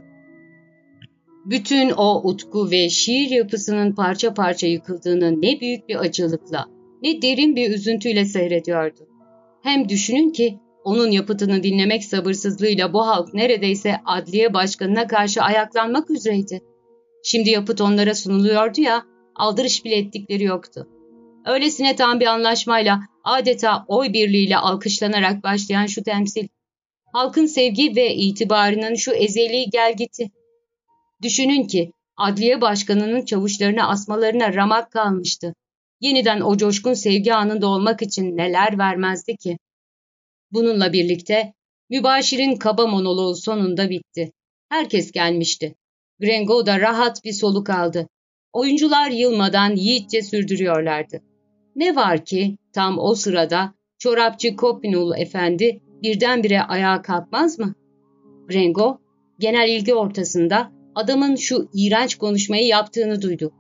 Bütün o utku ve şiir yapısının parça parça yıkıldığını ne büyük bir acılıkla, ne derin bir üzüntüyle seyrediyordu. Hem düşünün ki onun yapıtını dinlemek sabırsızlığıyla bu halk neredeyse adliye başkanına karşı ayaklanmak üzereydi. Şimdi yapıt onlara sunuluyordu ya, aldırış bile ettikleri yoktu. Öylesine tam bir anlaşmayla, adeta oy birliğiyle alkışlanarak başlayan şu temsil, halkın sevgi ve itibarının şu ezeli gelgiti. Düşünün ki adliye başkanının çavuşlarını asmalarına ramak kalmıştı. Yeniden o coşkun sevgi anında olmak için neler vermezdi ki? Bununla birlikte mübaşirin kaba monoloğu sonunda bitti. Herkes gelmişti. Gringo da rahat bir soluk aldı. Oyuncular yılmadan yiğitçe sürdürüyorlardı. Ne var ki tam o sırada çorapçı Copinul Efendi birdenbire ayağa kalkmaz mı? Gringo genel ilgi ortasında adamın şu iğrenç konuşmayı yaptığını duydu.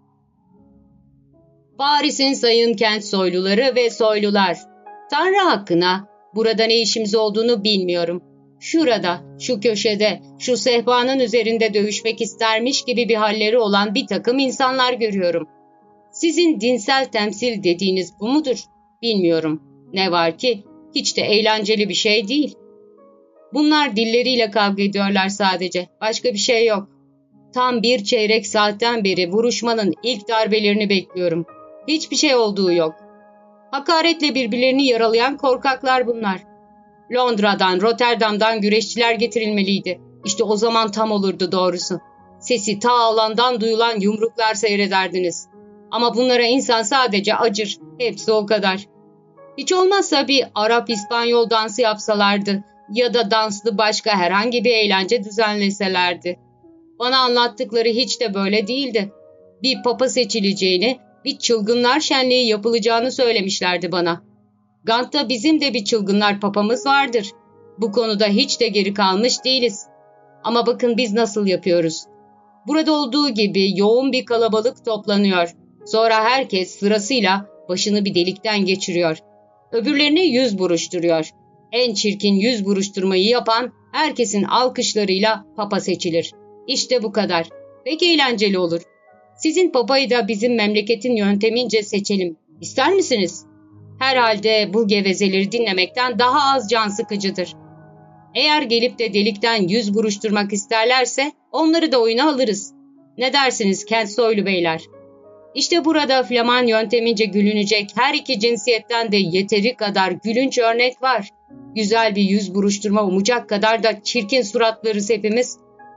Paris'in sayın kent soyluları ve soylular, Tanrı hakkına burada ne işimiz olduğunu bilmiyorum. Şurada, şu köşede, şu sehpanın üzerinde dövüşmek istermiş gibi bir halleri olan bir takım insanlar görüyorum. Sizin dinsel temsil dediğiniz bu mudur? Bilmiyorum. Ne var ki hiç de eğlenceli bir şey değil. Bunlar dilleriyle kavga ediyorlar sadece. Başka bir şey yok. Tam bir çeyrek saatten beri vuruşmanın ilk darbelerini bekliyorum. Hiçbir şey olduğu yok. Hakaretle birbirlerini yaralayan korkaklar bunlar. Londra'dan, Rotterdam'dan güreşçiler getirilmeliydi. İşte o zaman tam olurdu doğrusu. Sesi ta alandan duyulan yumruklar seyrederdiniz. Ama bunlara insan sadece acır. Hepsi o kadar. Hiç olmazsa bir Arap-İspanyol dansı yapsalardı ya da danslı başka herhangi bir eğlence düzenleselerdi. Bana anlattıkları hiç de böyle değildi. Bir papa seçileceğini, bir çılgınlar şenliği yapılacağını söylemişlerdi bana. Gant'ta bizim de bir çılgınlar papamız vardır. Bu konuda hiç de geri kalmış değiliz. Ama bakın biz nasıl yapıyoruz. Burada olduğu gibi yoğun bir kalabalık toplanıyor. Sonra herkes sırasıyla başını bir delikten geçiriyor. Öbürlerini yüz buruşturuyor. En çirkin yüz buruşturmayı yapan herkesin alkışlarıyla papa seçilir. İşte bu kadar. Pek eğlenceli olur. Sizin papayı da bizim memleketin yöntemince seçelim. İster misiniz? Herhalde bu gevezeleri dinlemekten daha az can sıkıcıdır. Eğer gelip de delikten yüz buruşturmak isterlerse onları da oyuna alırız. Ne dersiniz kent soylu beyler? İşte burada Flaman yöntemince gülünecek her iki cinsiyetten de yeteri kadar gülünç örnek var. Güzel bir yüz buruşturma umacak kadar da çirkin suratlarız hepimiz.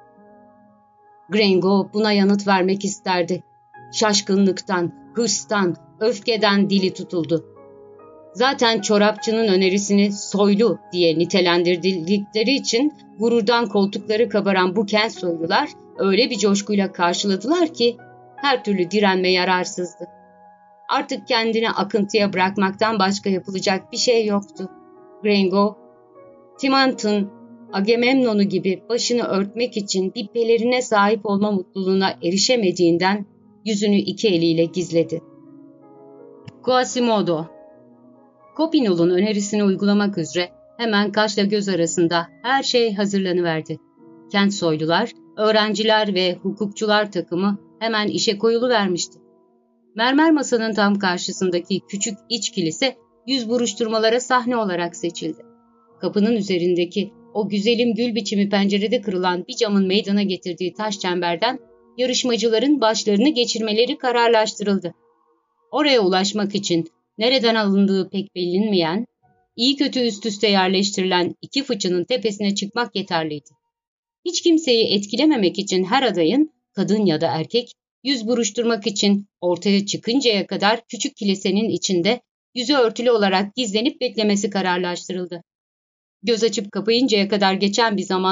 Gringo buna yanıt vermek isterdi. Şaşkınlıktan, hırstan, öfkeden dili tutuldu. Zaten çorapçının önerisini soylu diye nitelendirdikleri için gururdan koltukları kabaran bu kent soylular öyle bir coşkuyla karşıladılar ki her türlü direnme yararsızdı. Artık kendini akıntıya bırakmaktan başka yapılacak bir şey yoktu. Gringo, Timant'ın Agamemnon'u gibi başını örtmek için bir pelerine sahip olma mutluluğuna erişemediğinden yüzünü iki eliyle gizledi. Quasimodo, Copinul'un önerisini uygulamak üzere hemen kaşla göz arasında her şey hazırlanıverdi. Kent soylular, öğrenciler ve hukukçular takımı hemen işe koyuluvermişti. Mermer masanın tam karşısındaki küçük iç kilise yüz buruşturmalara sahne olarak seçildi. Kapının üzerindeki o güzelim gül biçimi pencerede kırılan bir camın meydana getirdiği taş çemberden yarışmacıların başlarını geçirmeleri kararlaştırıldı. Oraya ulaşmak için nereden alındığı pek bilinmeyen, iyi kötü üst üste yerleştirilen iki fıçının tepesine çıkmak yeterliydi. Hiç kimseyi etkilememek için her adayın, kadın ya da erkek, yüz buruşturmak için ortaya çıkıncaya kadar küçük kilisenin içinde yüzü örtülü olarak gizlenip beklemesi kararlaştırıldı. Göz açıp kapayıncaya kadar geçen bir zamanda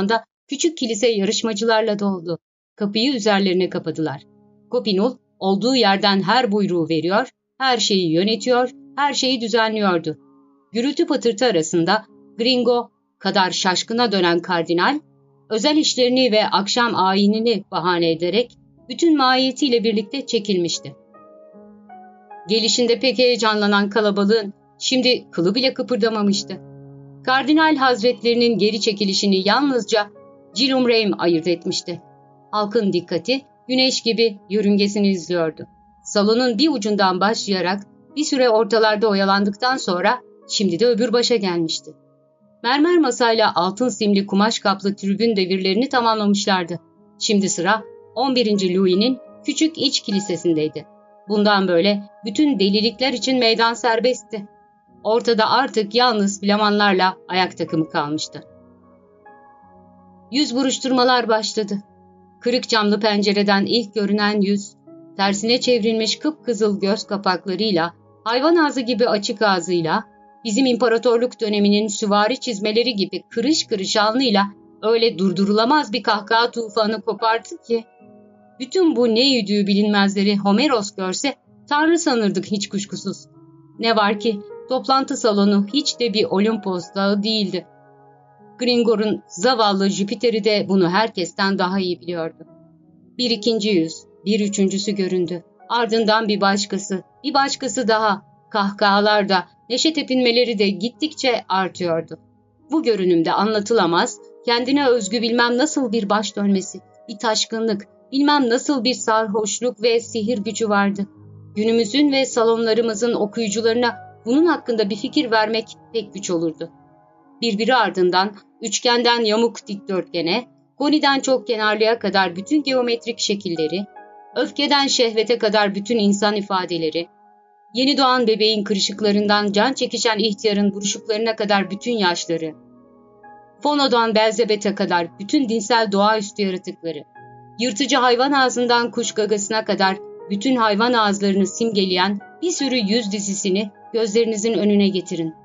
Küçük kilise yarışmacılarla doldu. Kapıyı üzerlerine kapadılar. Copinul olduğu yerden her buyruğu veriyor, her şeyi yönetiyor, her şeyi düzenliyordu. Gürültü patırtı arasında Gringo kadar şaşkına dönen kardinal, özel işlerini ve akşam ayinini bahane ederek bütün mahiyetiyle birlikte çekilmişti. Gelişinde pek heyecanlanan kalabalığın şimdi kılı bile kıpırdamamıştı. Kardinal Hazretlerinin geri çekilişini yalnızca Cilum Reim ayırt etmişti. Halkın dikkati güneş gibi yörüngesini izliyordu. Salonun bir ucundan başlayarak bir süre ortalarda oyalandıktan sonra şimdi de öbür başa gelmişti. Mermer masayla altın simli kumaş kaplı tribün devirlerini tamamlamışlardı. Şimdi sıra 11. Louis'nin küçük iç kilisesindeydi. Bundan böyle bütün delilikler için meydan serbestti. Ortada artık yalnız flamanlarla ayak takımı kalmıştı. Yüz buruşturmalar başladı. Kırık camlı pencereden ilk görünen yüz, tersine çevrilmiş kıpkızıl göz kapaklarıyla, hayvan ağzı gibi açık ağzıyla, bizim imparatorluk döneminin süvari çizmeleri gibi kırış kırış alnıyla öyle durdurulamaz bir kahkaha tufanı kopardı ki, bütün bu ne yüdüğü bilinmezleri Homeros görse tanrı sanırdık hiç kuşkusuz. Ne var ki toplantı salonu hiç de bir Olimpos dağı değildi. Gringor'un zavallı Jüpiter'i de bunu herkesten daha iyi biliyordu. Bir ikinci yüz, bir üçüncüsü göründü. Ardından bir başkası daha. Kahkahalar da, neşe tepinmeleri de gittikçe artıyordu. Bu görünümde anlatılamaz, kendine özgü bilmem nasıl bir baş dönmesi, bir taşkınlık, bilmem nasıl bir sarhoşluk ve sihir gücü vardı. Günümüzün ve salonlarımızın okuyucularına bunun hakkında bir fikir vermek pek güç olurdu. Birbiri ardından üçgenden yamuk dikdörtgene, koniden çok kenarlıya kadar bütün geometrik şekilleri, öfkeden şehvete kadar bütün insan ifadeleri, yeni doğan bebeğin kırışıklarından can çekişen ihtiyarın buruşuklarına kadar bütün yaşları, Fono'dan Belzebet'e kadar bütün dinsel doğaüstü yaratıkları, yırtıcı hayvan ağzından kuş gagasına kadar bütün hayvan ağızlarını simgeleyen bir sürü yüz dizisini gözlerinizin önüne getirin.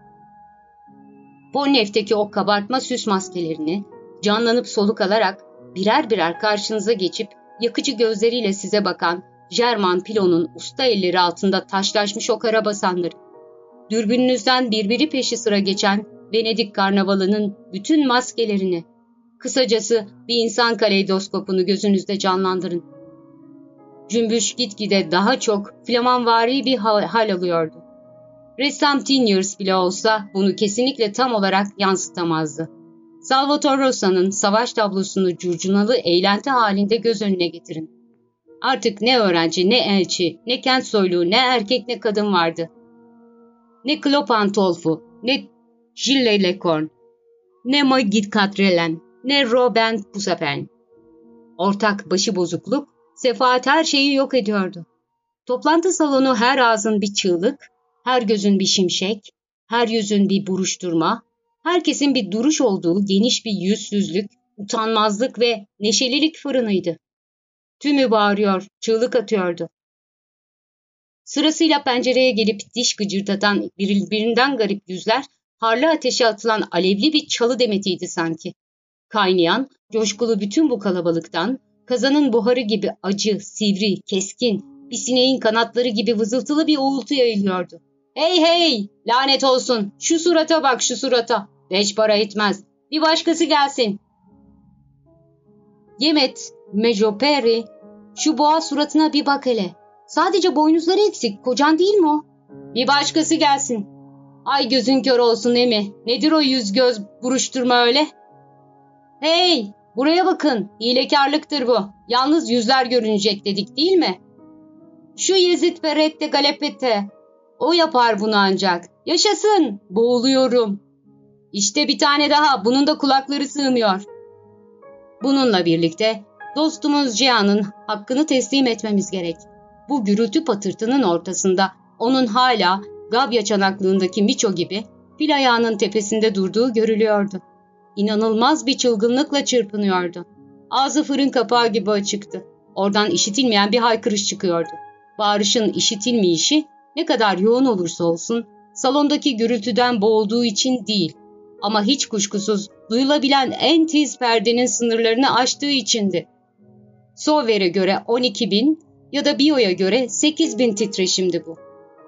Polnef'teki o kabartma süs maskelerini, canlanıp soluk alarak birer birer karşınıza geçip yakıcı gözleriyle size bakan German Pilon'un usta elleri altında taşlaşmış o karabasanları, dürbününüzden birbiri peşi sıra geçen Venedik karnavalının bütün maskelerini, kısacası bir insan kaleidoskopunu gözünüzde canlandırın. Cümbüş gitgide daha çok flamanvari bir hal alıyordu. Ressam Teniers bile olsa bunu kesinlikle tam olarak yansıtamazdı. Salvator Rosa'nın savaş tablosunu curcunalı eğlenti halinde göz önüne getirin. Artık ne öğrenci, ne elçi, ne kent soyluğu, ne erkek ne kadın vardı. Ne Claude Pantolfu, ne Gilles Lecorne, ne Magid Catrelen, ne Robin Pusapen. Ortak başıbozukluk, sefaat her şeyi yok ediyordu. Toplantı salonu her ağzın bir çığlık, her gözün bir şimşek, her yüzün bir buruşturma, herkesin bir duruş olduğu geniş bir yüzsüzlük, utanmazlık ve neşelilik fırınıydı. Tümü bağırıyor, çığlık atıyordu. Sırasıyla pencereye gelip diş gıcırdatan birbirinden garip yüzler, harlı ateşe atılan alevli bir çalı demetiydi sanki. Kaynayan, coşkulu bütün bu kalabalıktan, kazanın buharı gibi acı, sivri, keskin, bir sineğin kanatları gibi vızıltılı bir uğultu yayılıyordu. Hey hey! Lanet olsun! Şu surata bak, şu surata! Beş para etmez. Bir başkası gelsin. Yemet, Mejoperi, şu boğa suratına bir bak hele. Sadece boynuzları eksik, kocan değil mi o? Bir başkası gelsin. Ay gözün kör olsun emi. Nedir o yüz göz buruşturma öyle? Hey! Buraya bakın. Hilekarlıktır bu. Yalnız yüzler görünecek dedik değil mi? Şu Yezid Berette Galepete. O yapar bunu ancak. Yaşasın! Boğuluyorum. İşte bir tane daha. Bunun da kulakları sığmıyor. Bununla birlikte dostumuz Cihan'ın hakkını teslim etmemiz gerek. Bu gürültü patırtının ortasında onun hala Gabya çanaklığındaki Miço gibi fil ayağının tepesinde durduğu görülüyordu. İnanılmaz bir çılgınlıkla çırpınıyordu. Ağzı fırın kapağı gibi açıktı. Oradan işitilmeyen bir haykırış çıkıyordu. Bağırışın işitilmeyişi ne kadar yoğun olursa olsun salondaki gürültüden boğulduğu için değil, Ama hiç kuşkusuz duyulabilen en tiz perdenin sınırlarını aştığı içindi. Sauver'e göre 12.000 ya da Bio'ya göre 8.000 titreşimdi bu.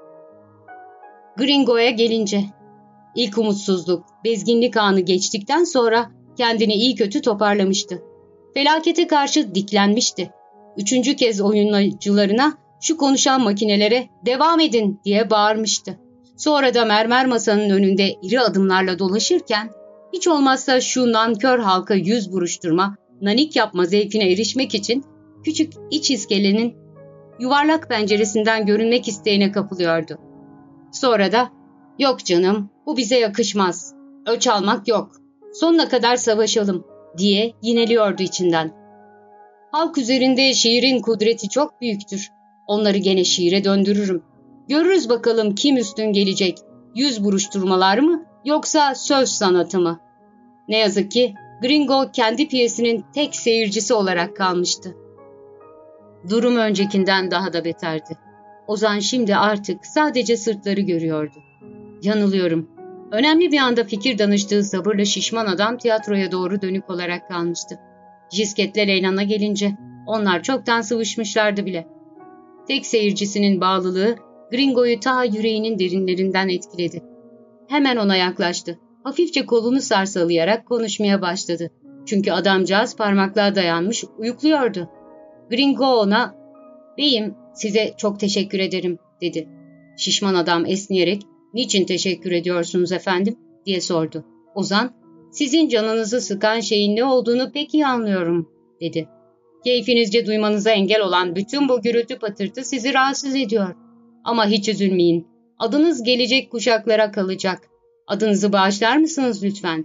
Gringo'ya gelince, ilk umutsuzluk, bezginlik anı geçtikten sonra kendini iyi kötü toparlamıştı. Felakete karşı diklenmişti. 3. kez oyuncularına, şu konuşan makinelere "devam edin" diye bağırmıştı. Sonra da mermer masanın önünde iri adımlarla dolaşırken, hiç olmazsa şu nankör halka yüz buruşturma, nanik yapma zevkine erişmek için küçük iç iskelenin yuvarlak penceresinden görünmek isteğine kapılıyordu. Sonra da "yok canım, bu bize yakışmaz, öç almak yok, sonuna kadar savaşalım" diye yineliyordu içinden. Halk üzerinde şiirin kudreti çok büyüktür. Onları gene şiire döndürürüm. Görürüz bakalım kim üstün gelecek, yüz buruşturmalar mı yoksa söz sanatı mı? Ne yazık ki Gringo kendi piyesinin tek seyircisi olarak kalmıştı. Durum öncekinden daha da beterdi. Ozan şimdi artık sadece sırtları görüyordu. Yanılıyorum. Önemli bir anda fikir danıştığı sabırla şişman adam tiyatroya doğru dönük olarak kalmıştı. Jisket'le Leylan'a gelince onlar çoktan sıvışmışlardı bile. Tek seyircisinin bağlılığı Gringo'yu ta yüreğinin derinlerinden etkiledi. Hemen ona yaklaştı. Hafifçe kolunu sarsalayarak konuşmaya başladı. Çünkü adamcağız parmaklığa dayanmış uyukluyordu. Gringo ona "beyim, size çok teşekkür ederim" dedi. Şişman adam esneyerek "niçin teşekkür ediyorsunuz efendim?" diye sordu. Ozan "sizin canınızı sıkan şeyin ne olduğunu pek iyi anlıyorum" dedi. "Keyfinizce duymanıza engel olan bütün bu gürültü patırtı sizi rahatsız ediyor. Ama hiç üzülmeyin. Adınız gelecek kuşaklara kalacak. Adınızı bağışlar mısınız lütfen?"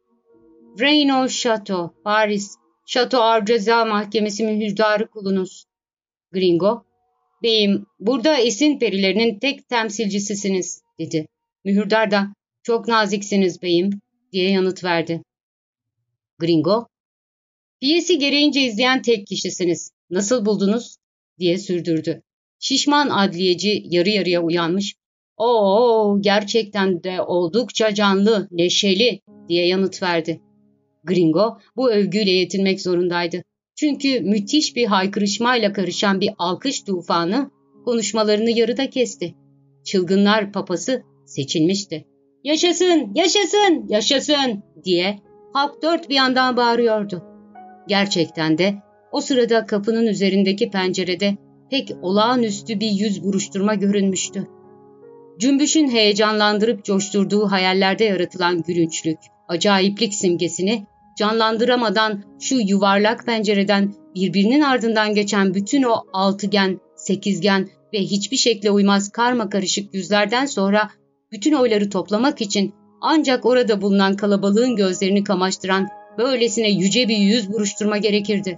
"Reino Chateau, Paris, Chateau Ağır Ceza Mahkemesi mühürdarı kulunuz." Gringo "beyim, burada esin perilerinin tek temsilcisisiniz" dedi. Mühürdar da "çok naziksiniz beyim" diye yanıt verdi. Gringo "Piyesi gereğince izleyen tek kişisiniz. Nasıl buldunuz?" diye sürdürdü. Şişman adliyeci yarı yarıya uyanmış. "Oo, gerçekten de oldukça canlı, neşeli" diye yanıt verdi. Gringo bu övgüyle yetinmek zorundaydı. Çünkü müthiş bir haykırışmayla karışan bir alkış tufanı konuşmalarını yarıda kesti. Çılgınlar papası seçilmişti. "Yaşasın, yaşasın, yaşasın" diye halk dört bir yandan bağırıyordu. Gerçekten de o sırada kapının üzerindeki pencerede pek olağanüstü bir yüz buruşturma görünmüştü. Cümbüşün heyecanlandırıp coşturduğu hayallerde yaratılan gülünçlük, acayiplik simgesini canlandıramadan şu yuvarlak pencereden birbirinin ardından geçen bütün o altıgen, sekizgen ve hiçbir şekle uymaz karmakarışık yüzlerden sonra bütün oyları toplamak için ancak orada bulunan kalabalığın gözlerini kamaştıran böylesine yüce bir yüz buruşturma gerekirdi.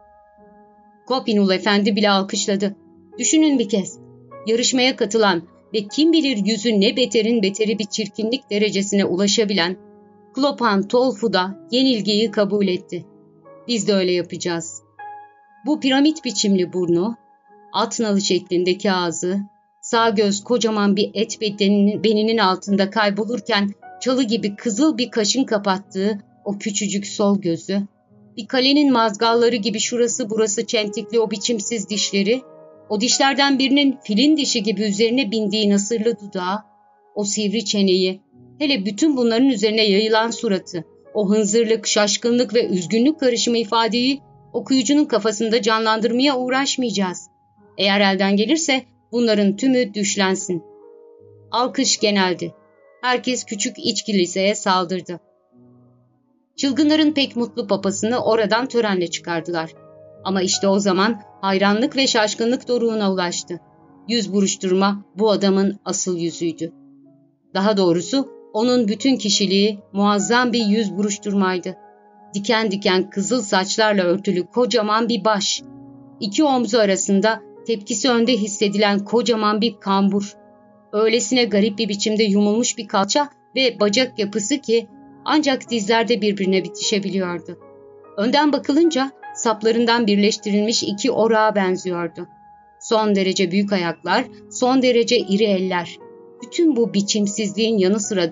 Kopinul Efendi bile alkışladı. Düşünün bir kez, yarışmaya katılan ve kim bilir yüzü ne beterin beteri bir çirkinlik derecesine ulaşabilen Klopan Tolfu da yenilgiyi kabul etti. Biz de öyle yapacağız. Bu piramit biçimli burnu, at nalı şeklindeki ağzı, sağ göz kocaman bir et beninin altında kaybolurken çalı gibi kızıl bir kaşın kapattığı o küçücük sol gözü, bir kalenin mazgalları gibi şurası burası çentikli o biçimsiz dişleri, o dişlerden birinin filin dişi gibi üzerine bindiği nasırlı dudağı, o sivri çeneyi, hele bütün bunların üzerine yayılan suratı, o hınzırlık, şaşkınlık ve üzgünlük karışımı ifadeyi okuyucunun kafasında canlandırmaya uğraşmayacağız. Eğer elden gelirse bunların tümü düşlensin. Alkış geneldi. Herkes küçük iç kiliseye saldırdı. Çılgınların pek mutlu papasını oradan törenle çıkardılar. Ama işte o zaman hayranlık ve şaşkınlık doruğuna ulaştı. Yüz buruşturma bu adamın asıl yüzüydü. Daha doğrusu onun bütün kişiliği muazzam bir yüz buruşturmaydı. Diken diken kızıl saçlarla örtülü kocaman bir baş. İki omzu arasında tepkisi önde hissedilen kocaman bir kambur. Öylesine garip bir biçimde yumulmuş bir kalça ve bacak yapısı ki ancak dizlerde birbirine bitişebiliyordu. Önden bakılınca saplarından birleştirilmiş iki orağa benziyordu. Son derece büyük ayaklar, son derece iri eller. Bütün bu biçimsizliğin yanı sıra da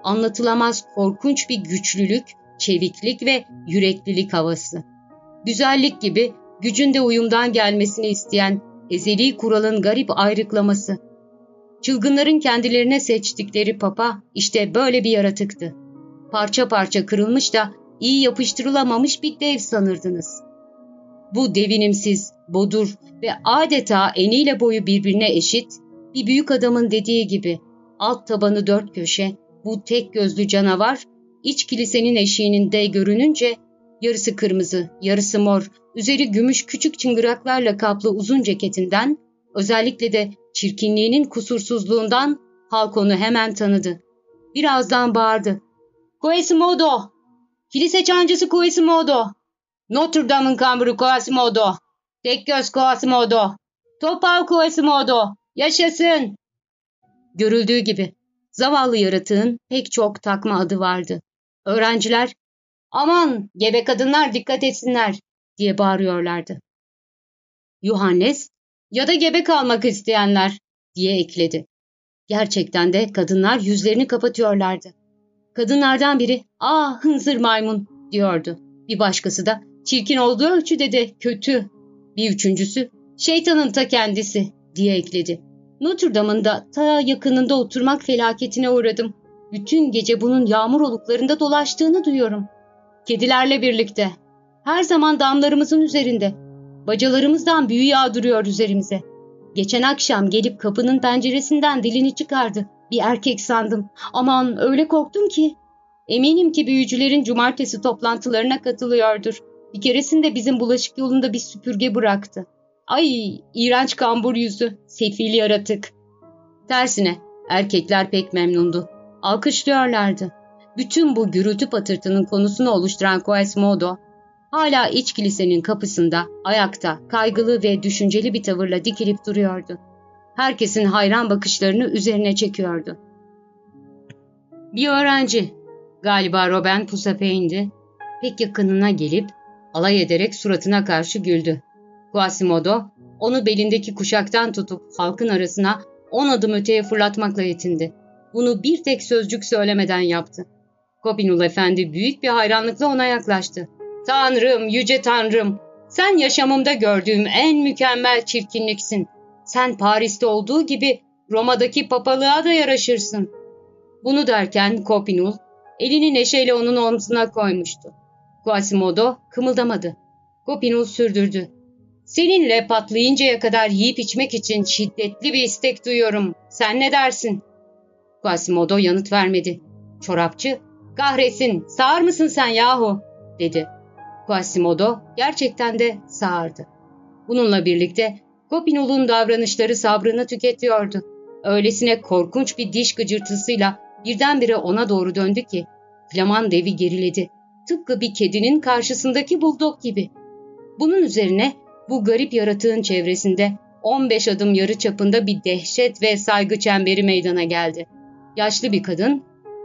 anlatılamaz korkunç bir güçlülük, çeviklik ve yüreklilik havası. Güzellik gibi gücün de uyumdan gelmesini isteyen ezeli kuralın garip ayrıklaması. Çılgınların kendilerine seçtikleri papa işte böyle bir yaratıktı. Parça parça kırılmış da iyi yapıştırılamamış bir dev sanırdınız. Bu devinimsiz, bodur ve adeta eniyle boyu birbirine eşit, bir büyük adamın dediği gibi alt tabanı dört köşe, bu tek gözlü canavar, iç kilisenin eşiğinde görününce yarısı kırmızı, yarısı mor, üzeri gümüş küçük çıngıraklarla kaplı uzun ceketinden, özellikle de çirkinliğinin kusursuzluğundan halk onu hemen tanıdı. Birazdan bağırdı. Quasimodo! Kilise çancısı Quasimodo! Notre Dame'ın kamburu Quasimodo! Tek göz Quasimodo! Topal Quasimodo! Yaşasın! Görüldüğü gibi zavallı yaratığın pek çok takma adı vardı. Öğrenciler, aman gebe kadınlar dikkat etsinler diye bağırıyorlardı. Yohannes, ya da gebe kalmak isteyenler diye ekledi. Gerçekten de kadınlar yüzlerini kapatıyorlardı. Kadınlardan biri, ''Aa hınzır maymun'' diyordu. Bir başkası da, ''Çirkin olduğu ölçüde de kötü.'' Bir üçüncüsü, ''Şeytanın ta kendisi'' diye ekledi. Notre Dame'ın da ta yakınında oturmak felaketine uğradım. Bütün gece bunun yağmur oluklarında dolaştığını duyuyorum. Kedilerle birlikte. Her zaman damlarımızın üzerinde. Bacalarımızdan büyü yağdırıyor üzerimize. Geçen akşam gelip kapının penceresinden dilini çıkardı. Bir erkek sandım. Aman öyle korktum ki. Eminim ki büyücülerin cumartesi toplantılarına katılıyordur. Bir keresinde bizim bulaşık yolunda bir süpürge bıraktı. Ay, iğrenç kambur yüzü, sefil yaratık. Tersine erkekler pek memnundu. Alkışlıyorlardı. Bütün bu gürültü patırtının konusunu oluşturan Quasimodo, hala iç kilisenin kapısında, ayakta, kaygılı ve düşünceli bir tavırla dikilip duruyordu. Herkesin hayran bakışlarını üzerine çekiyordu. Bir öğrenci, galiba Robin Pusapein'di, pek yakınına gelip alay ederek suratına karşı güldü. Quasimodo, onu belindeki kuşaktan tutup halkın arasına 10 adım öteye fırlatmakla yetindi. Bunu bir tek sözcük söylemeden yaptı. Copinul Efendi büyük bir hayranlıkla ona yaklaştı. ''Tanrım, yüce Tanrım, sen yaşamımda gördüğüm en mükemmel çirkinliksin. Sen Paris'te olduğu gibi Roma'daki papalığa da yaraşırsın.'' Bunu derken Copinul elini neşeyle onun omzuna koymuştu. Quasimodo kımıldamadı. Copinul sürdürdü. ''Seninle patlayıncaya kadar yiyip içmek için şiddetli bir istek duyuyorum. Sen ne dersin?'' Quasimodo yanıt vermedi. Çorapçı, ''Kahretsin, sağır mısın sen yahu?'' dedi. Quasimodo gerçekten de sağırdı. Bununla birlikte Copinul'un davranışları sabrını tüketiyordu. Öylesine korkunç bir diş gıcırtısıyla birdenbire ona doğru döndü ki Flaman devi geriledi. Tıpkı bir kedinin karşısındaki buldog gibi. Bunun üzerine bu garip yaratığın çevresinde 15 adım yarı çapında bir dehşet ve saygı çemberi meydana geldi. Yaşlı bir kadın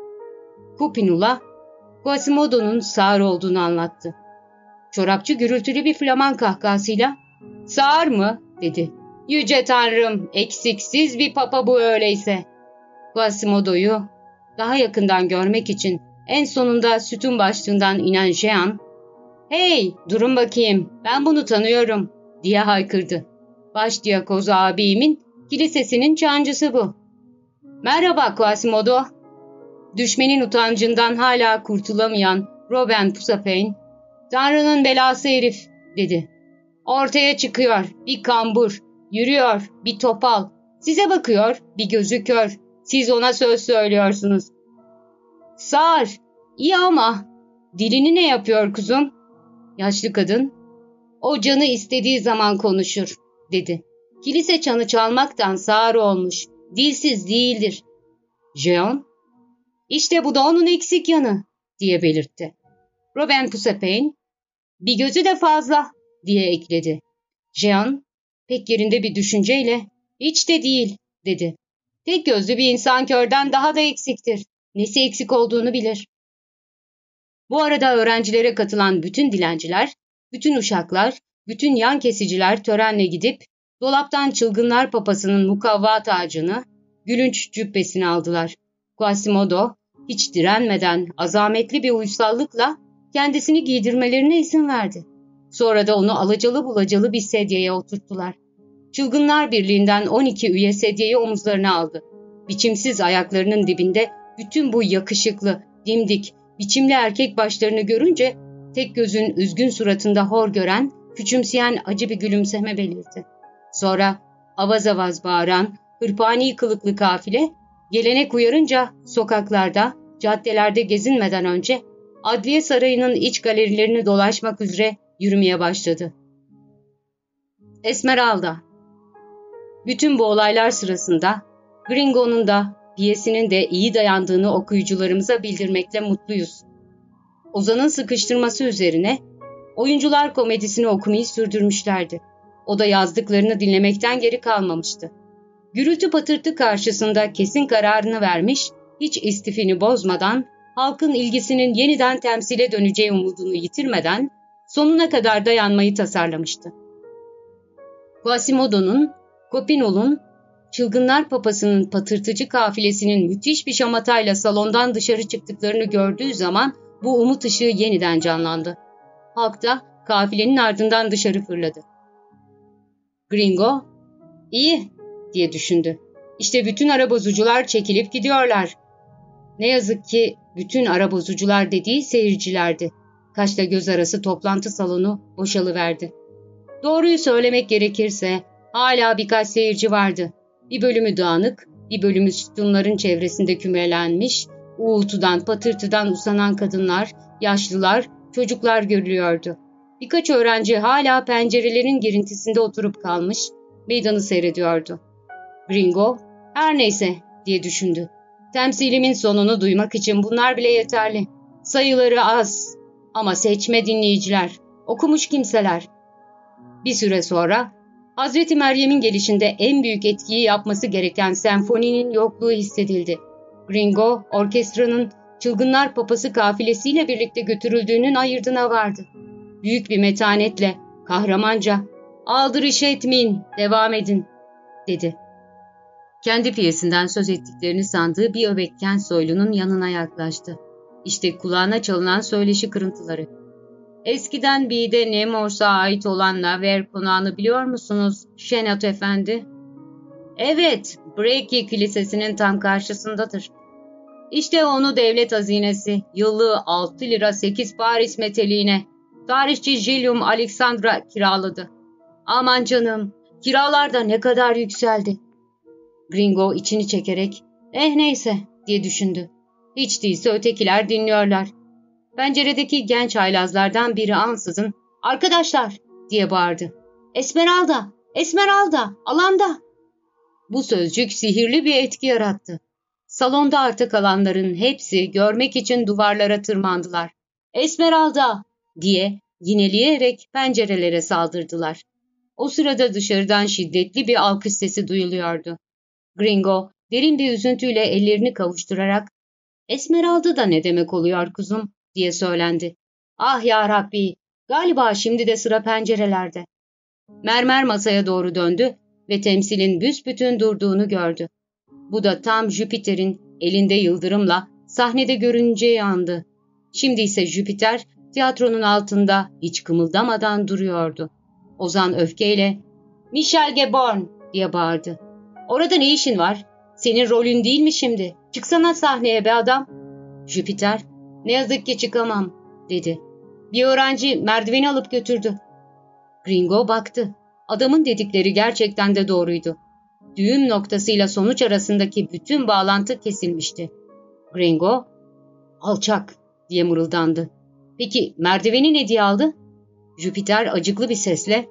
Copinul'a Quasimodo'nun sağır olduğunu anlattı. Çorapçı gürültülü bir Flaman kahkahasıyla ''Sağır mı?'' dedi. ''Yüce Tanrım, eksiksiz bir papa bu öyleyse.'' Quasimodo'yu daha yakından görmek için en sonunda sütun başlığından inen Jehan, ''Hey, durun bakayım, ben bunu tanıyorum.'' diye haykırdı. ''Başdiyakoz abimin kilisesinin çancısı bu.'' ''Merhaba Quasimodo.'' Düşmenin utancından hala kurtulamayan Robin Pusapein, ''Tanrı'nın belası herif.'' dedi. ''Ortaya çıkıyor, bir kambur, yürüyor, bir topal, size bakıyor, bir gözü kör, siz ona söz söylüyorsunuz.'' ''Sağır, iyi ama dilini ne yapıyor kuzum?'' Yaşlı kadın, ''O canı istediği zaman konuşur.'' dedi. ''Kilise çanı çalmaktan sağır olmuş, dilsiz değildir.'' Jehan, ''İşte bu da onun eksik yanı.'' diye belirtti. Robin Pusapein, ''Bir gözü de fazla.'' diye ekledi. Jehan, pek yerinde bir düşünceyle, ''Hiç de değil.'' dedi. ''Tek gözlü bir insan körden daha da eksiktir. Nesi eksik olduğunu bilir.'' Bu arada öğrencilere katılan bütün dilenciler, bütün uşaklar, bütün yan kesiciler törenle gidip dolaptan çılgınlar papasının mukavva tacını, gülünç cübbesini aldılar. Quasimodo, hiç direnmeden azametli bir uysallıkla kendisini giydirmelerine izin verdi. Sonra da onu alacalı bulacalı bir sedyeye oturttular. Çılgınlar Birliği'nden 12 üye sedyeyi omuzlarına aldı. Biçimsiz ayaklarının dibinde bütün bu yakışıklı, dimdik, biçimli erkek başlarını görünce tek gözün üzgün suratında hor gören, küçümseyen acı bir gülümseme belirdi. Sonra avaz avaz bağıran, hırpani kılıklı kafile, gelenek uyarınca sokaklarda, caddelerde gezinmeden önce Adliye Sarayı'nın iç galerilerini dolaşmak üzere yürümeye başladı. Esmeralda. Bütün bu olaylar sırasında Gringo'nun da piyesinin de iyi dayandığını okuyucularımıza bildirmekle mutluyuz. Ozan'ın sıkıştırması üzerine oyuncular komedisini okumayı sürdürmüşlerdi. O da yazdıklarını dinlemekten geri kalmamıştı. Gürültü patırtı karşısında kesin kararını vermiş, hiç istifini bozmadan, halkın ilgisinin yeniden temsile döneceği umudunu yitirmeden sonuna kadar dayanmayı tasarlamıştı. Quasimodo'nun, Copinol'un, Çılgınlar Papası'nın patırtıcı kafilesinin müthiş bir şamatayla salondan dışarı çıktıklarını gördüğü zaman bu umut ışığı yeniden canlandı. Halk da kafilenin ardından dışarı fırladı. Gringo, iyi diye düşündü. İşte bütün arabozucular çekilip gidiyorlar. Ne yazık ki bütün arabozucular dediği seyircilerdi. Kaşla göz arası toplantı salonu boşalıverdi. Doğruyu söylemek gerekirse hala birkaç seyirci vardı. Bir bölümü dağınık, bir bölümü sütunların çevresinde kümelenmiş, uğultudan, patırtıdan usanan kadınlar, yaşlılar, çocuklar görülüyordu. Birkaç öğrenci hala pencerelerin girintisinde oturup kalmış, meydanı seyrediyordu. Gringo, her neyse diye düşündü. Temsilimin sonunu duymak için bunlar bile yeterli. Sayıları az ama seçme dinleyiciler, okumuş kimseler. Bir süre sonra Hazreti Meryem'in gelişinde en büyük etkiyi yapması gereken senfoninin yokluğu hissedildi. Gringo, orkestranın Çılgınlar Papası kafilesiyle birlikte götürüldüğünün ayırdına vardı. Büyük bir metanetle, kahramanca, "Aldırış etmeyin, devam edin," dedi. Kendi piyesinden söz ettiklerini sandığı bir öbekken soylunun yanına yaklaştı. İşte kulağına çalınan söyleşi kırıntıları. "Eskiden Bide Nemors'a ait olan Laver konağını biliyor musunuz Şenat Efendi?" "Evet, Breki Kilisesi'nin tam karşısındadır." "İşte onu devlet hazinesi yıllığı 6 lira 8 Paris meteliğine tarihçi Julium Alexandra kiraladı." "Aman canım, kiralar da ne kadar yükseldi." Gringo içini çekerek neyse diye düşündü. Hiç değilse ötekiler dinliyorlar. Penceredeki genç haylazlardan biri ansızın "Arkadaşlar!" diye bağırdı. "Esmeralda! Esmeralda! Alanda!" Bu sözcük sihirli bir etki yarattı. Salonda arta kalanların hepsi görmek için duvarlara tırmandılar. "Esmeralda!" diye yineleyerek pencerelere saldırdılar. O sırada dışarıdan şiddetli bir alkış sesi duyuluyordu. Gringo derin bir üzüntüyle ellerini kavuşturarak "Esmeralda da ne demek oluyor kuzum?" diye söylendi. "Ah ya Rabbi, galiba şimdi de sıra pencerelerde." Mermer masaya doğru döndü ve temsilin büsbütün durduğunu gördü. Bu da tam Jüpiter'in elinde yıldırımla sahnede görüneceği andı. Şimdi ise Jüpiter tiyatronun altında hiç kımıldamadan duruyordu. Ozan öfkeyle "Michel Geborn!" diye bağırdı. "Orada ne işin var? Senin rolün değil mi şimdi? Çıksana sahneye be adam." Jüpiter, "Ne yazık ki çıkamam," dedi. "Bir öğrenci merdiveni alıp götürdü." Gringo baktı. Adamın dedikleri gerçekten de doğruydu. Düğüm noktasıyla sonuç arasındaki bütün bağlantı kesilmişti. Gringo, "Alçak," diye mırıldandı. "Peki merdiveni ne diye aldı?" Jüpiter acıklı bir sesle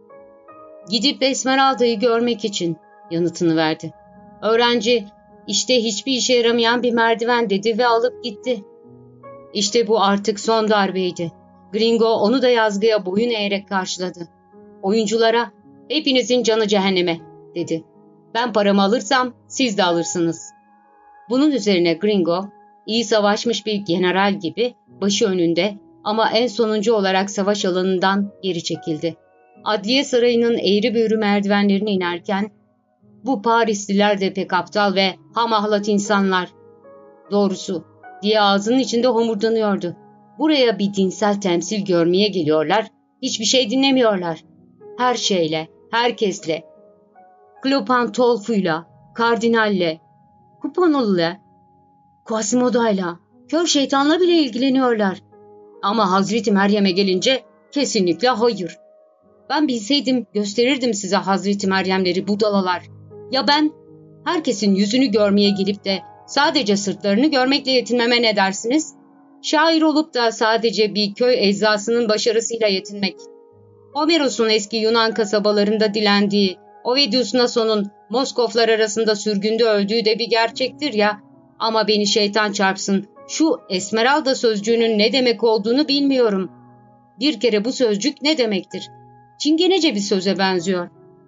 "Gidip Esmeralda'yı görmek için," yanıtını verdi. Öğrenci, "İşte hiçbir işe yaramayan bir merdiven," dedi ve alıp gitti. İşte bu artık son darbeydi. Gringo onu da yazgıya boyun eğerek karşıladı. Oyunculara, "Hepinizin canı cehenneme," dedi. "Ben paramı alırsam siz de alırsınız." Bunun üzerine Gringo, iyi savaşmış bir general gibi başı önünde ama en sonuncu olarak savaş alanından geri çekildi. Adliye Sarayı'nın eğri büğrü merdivenlerine inerken, "Bu Parisliler de pek aptal ve hamahlat insanlar. Doğrusu diye ağzının içinde homurdanıyordu. Buraya bir dinsel temsil görmeye geliyorlar, hiçbir şey dinlemiyorlar. Her şeyle, herkesle, Klopantolfu'yla, kardinalle, Kupanolu'yla, Quasimoda'yla, kör şeytanla bile ilgileniyorlar. Ama Hazreti Meryem'e gelince kesinlikle hayır. Ben bilseydim gösterirdim size Hazreti Meryem'leri budalalar. Ya ben herkesin yüzünü görmeye gelip de sadece sırtlarını görmekle yetinmeme ne dersiniz? Şair olup da sadece bir köy eczasının başarısıyla yetinmek. Homeros'un eski Yunan kasabalarında dilendiği, Ovidius Nason'un Moskoflar arasında sürgünde öldüğü de bir gerçektir ya. Ama beni şeytan çarpsın, şu Esmeralda sözcüğünün ne demek olduğunu bilmiyorum. Bir kere bu sözcük ne demektir? Çingenece bir söze benziyor.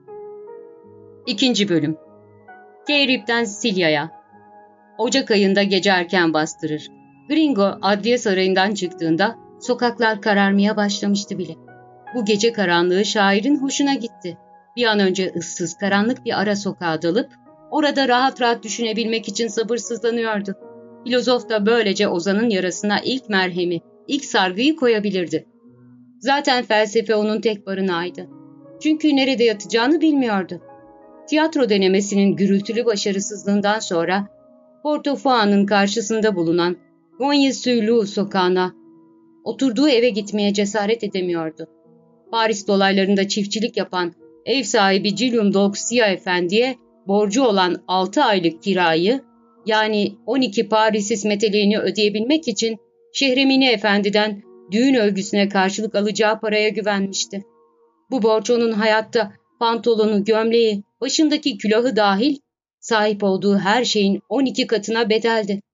2. Bölüm Keirip'ten Silya'ya. Ocak ayında gece erken bastırır. Gringo adliye sarayından çıktığında sokaklar kararmaya başlamıştı bile. Bu gece karanlığı şairin hoşuna gitti. Bir an önce ıssız karanlık bir ara sokağa dalıp orada rahat rahat düşünebilmek için sabırsızlanıyordu. Filozof da böylece Ozan'ın yarasına ilk merhemi, ilk sargıyı koyabilirdi. Zaten felsefe onun tek barınağıydı. Çünkü nerede yatacağını bilmiyordu. Tiyatro denemesinin gürültülü başarısızlığından sonra Portofuan'ın karşısında bulunan Gonye-sur-Loue sokağına, oturduğu eve gitmeye cesaret edemiyordu. Paris dolaylarında çiftçilik yapan ev sahibi Guillaume d'Auxia Efendi'ye borcu olan 6 aylık kirayı, yani 12 Parisis meteliğini ödeyebilmek için Şehremini Efendi'den düğün örgüsüne karşılık alacağı paraya güvenmişti. Bu borç onun hayatta pantolonu, gömleği, başındaki külahı dahil sahip olduğu her şeyin 12 katına bedeldi.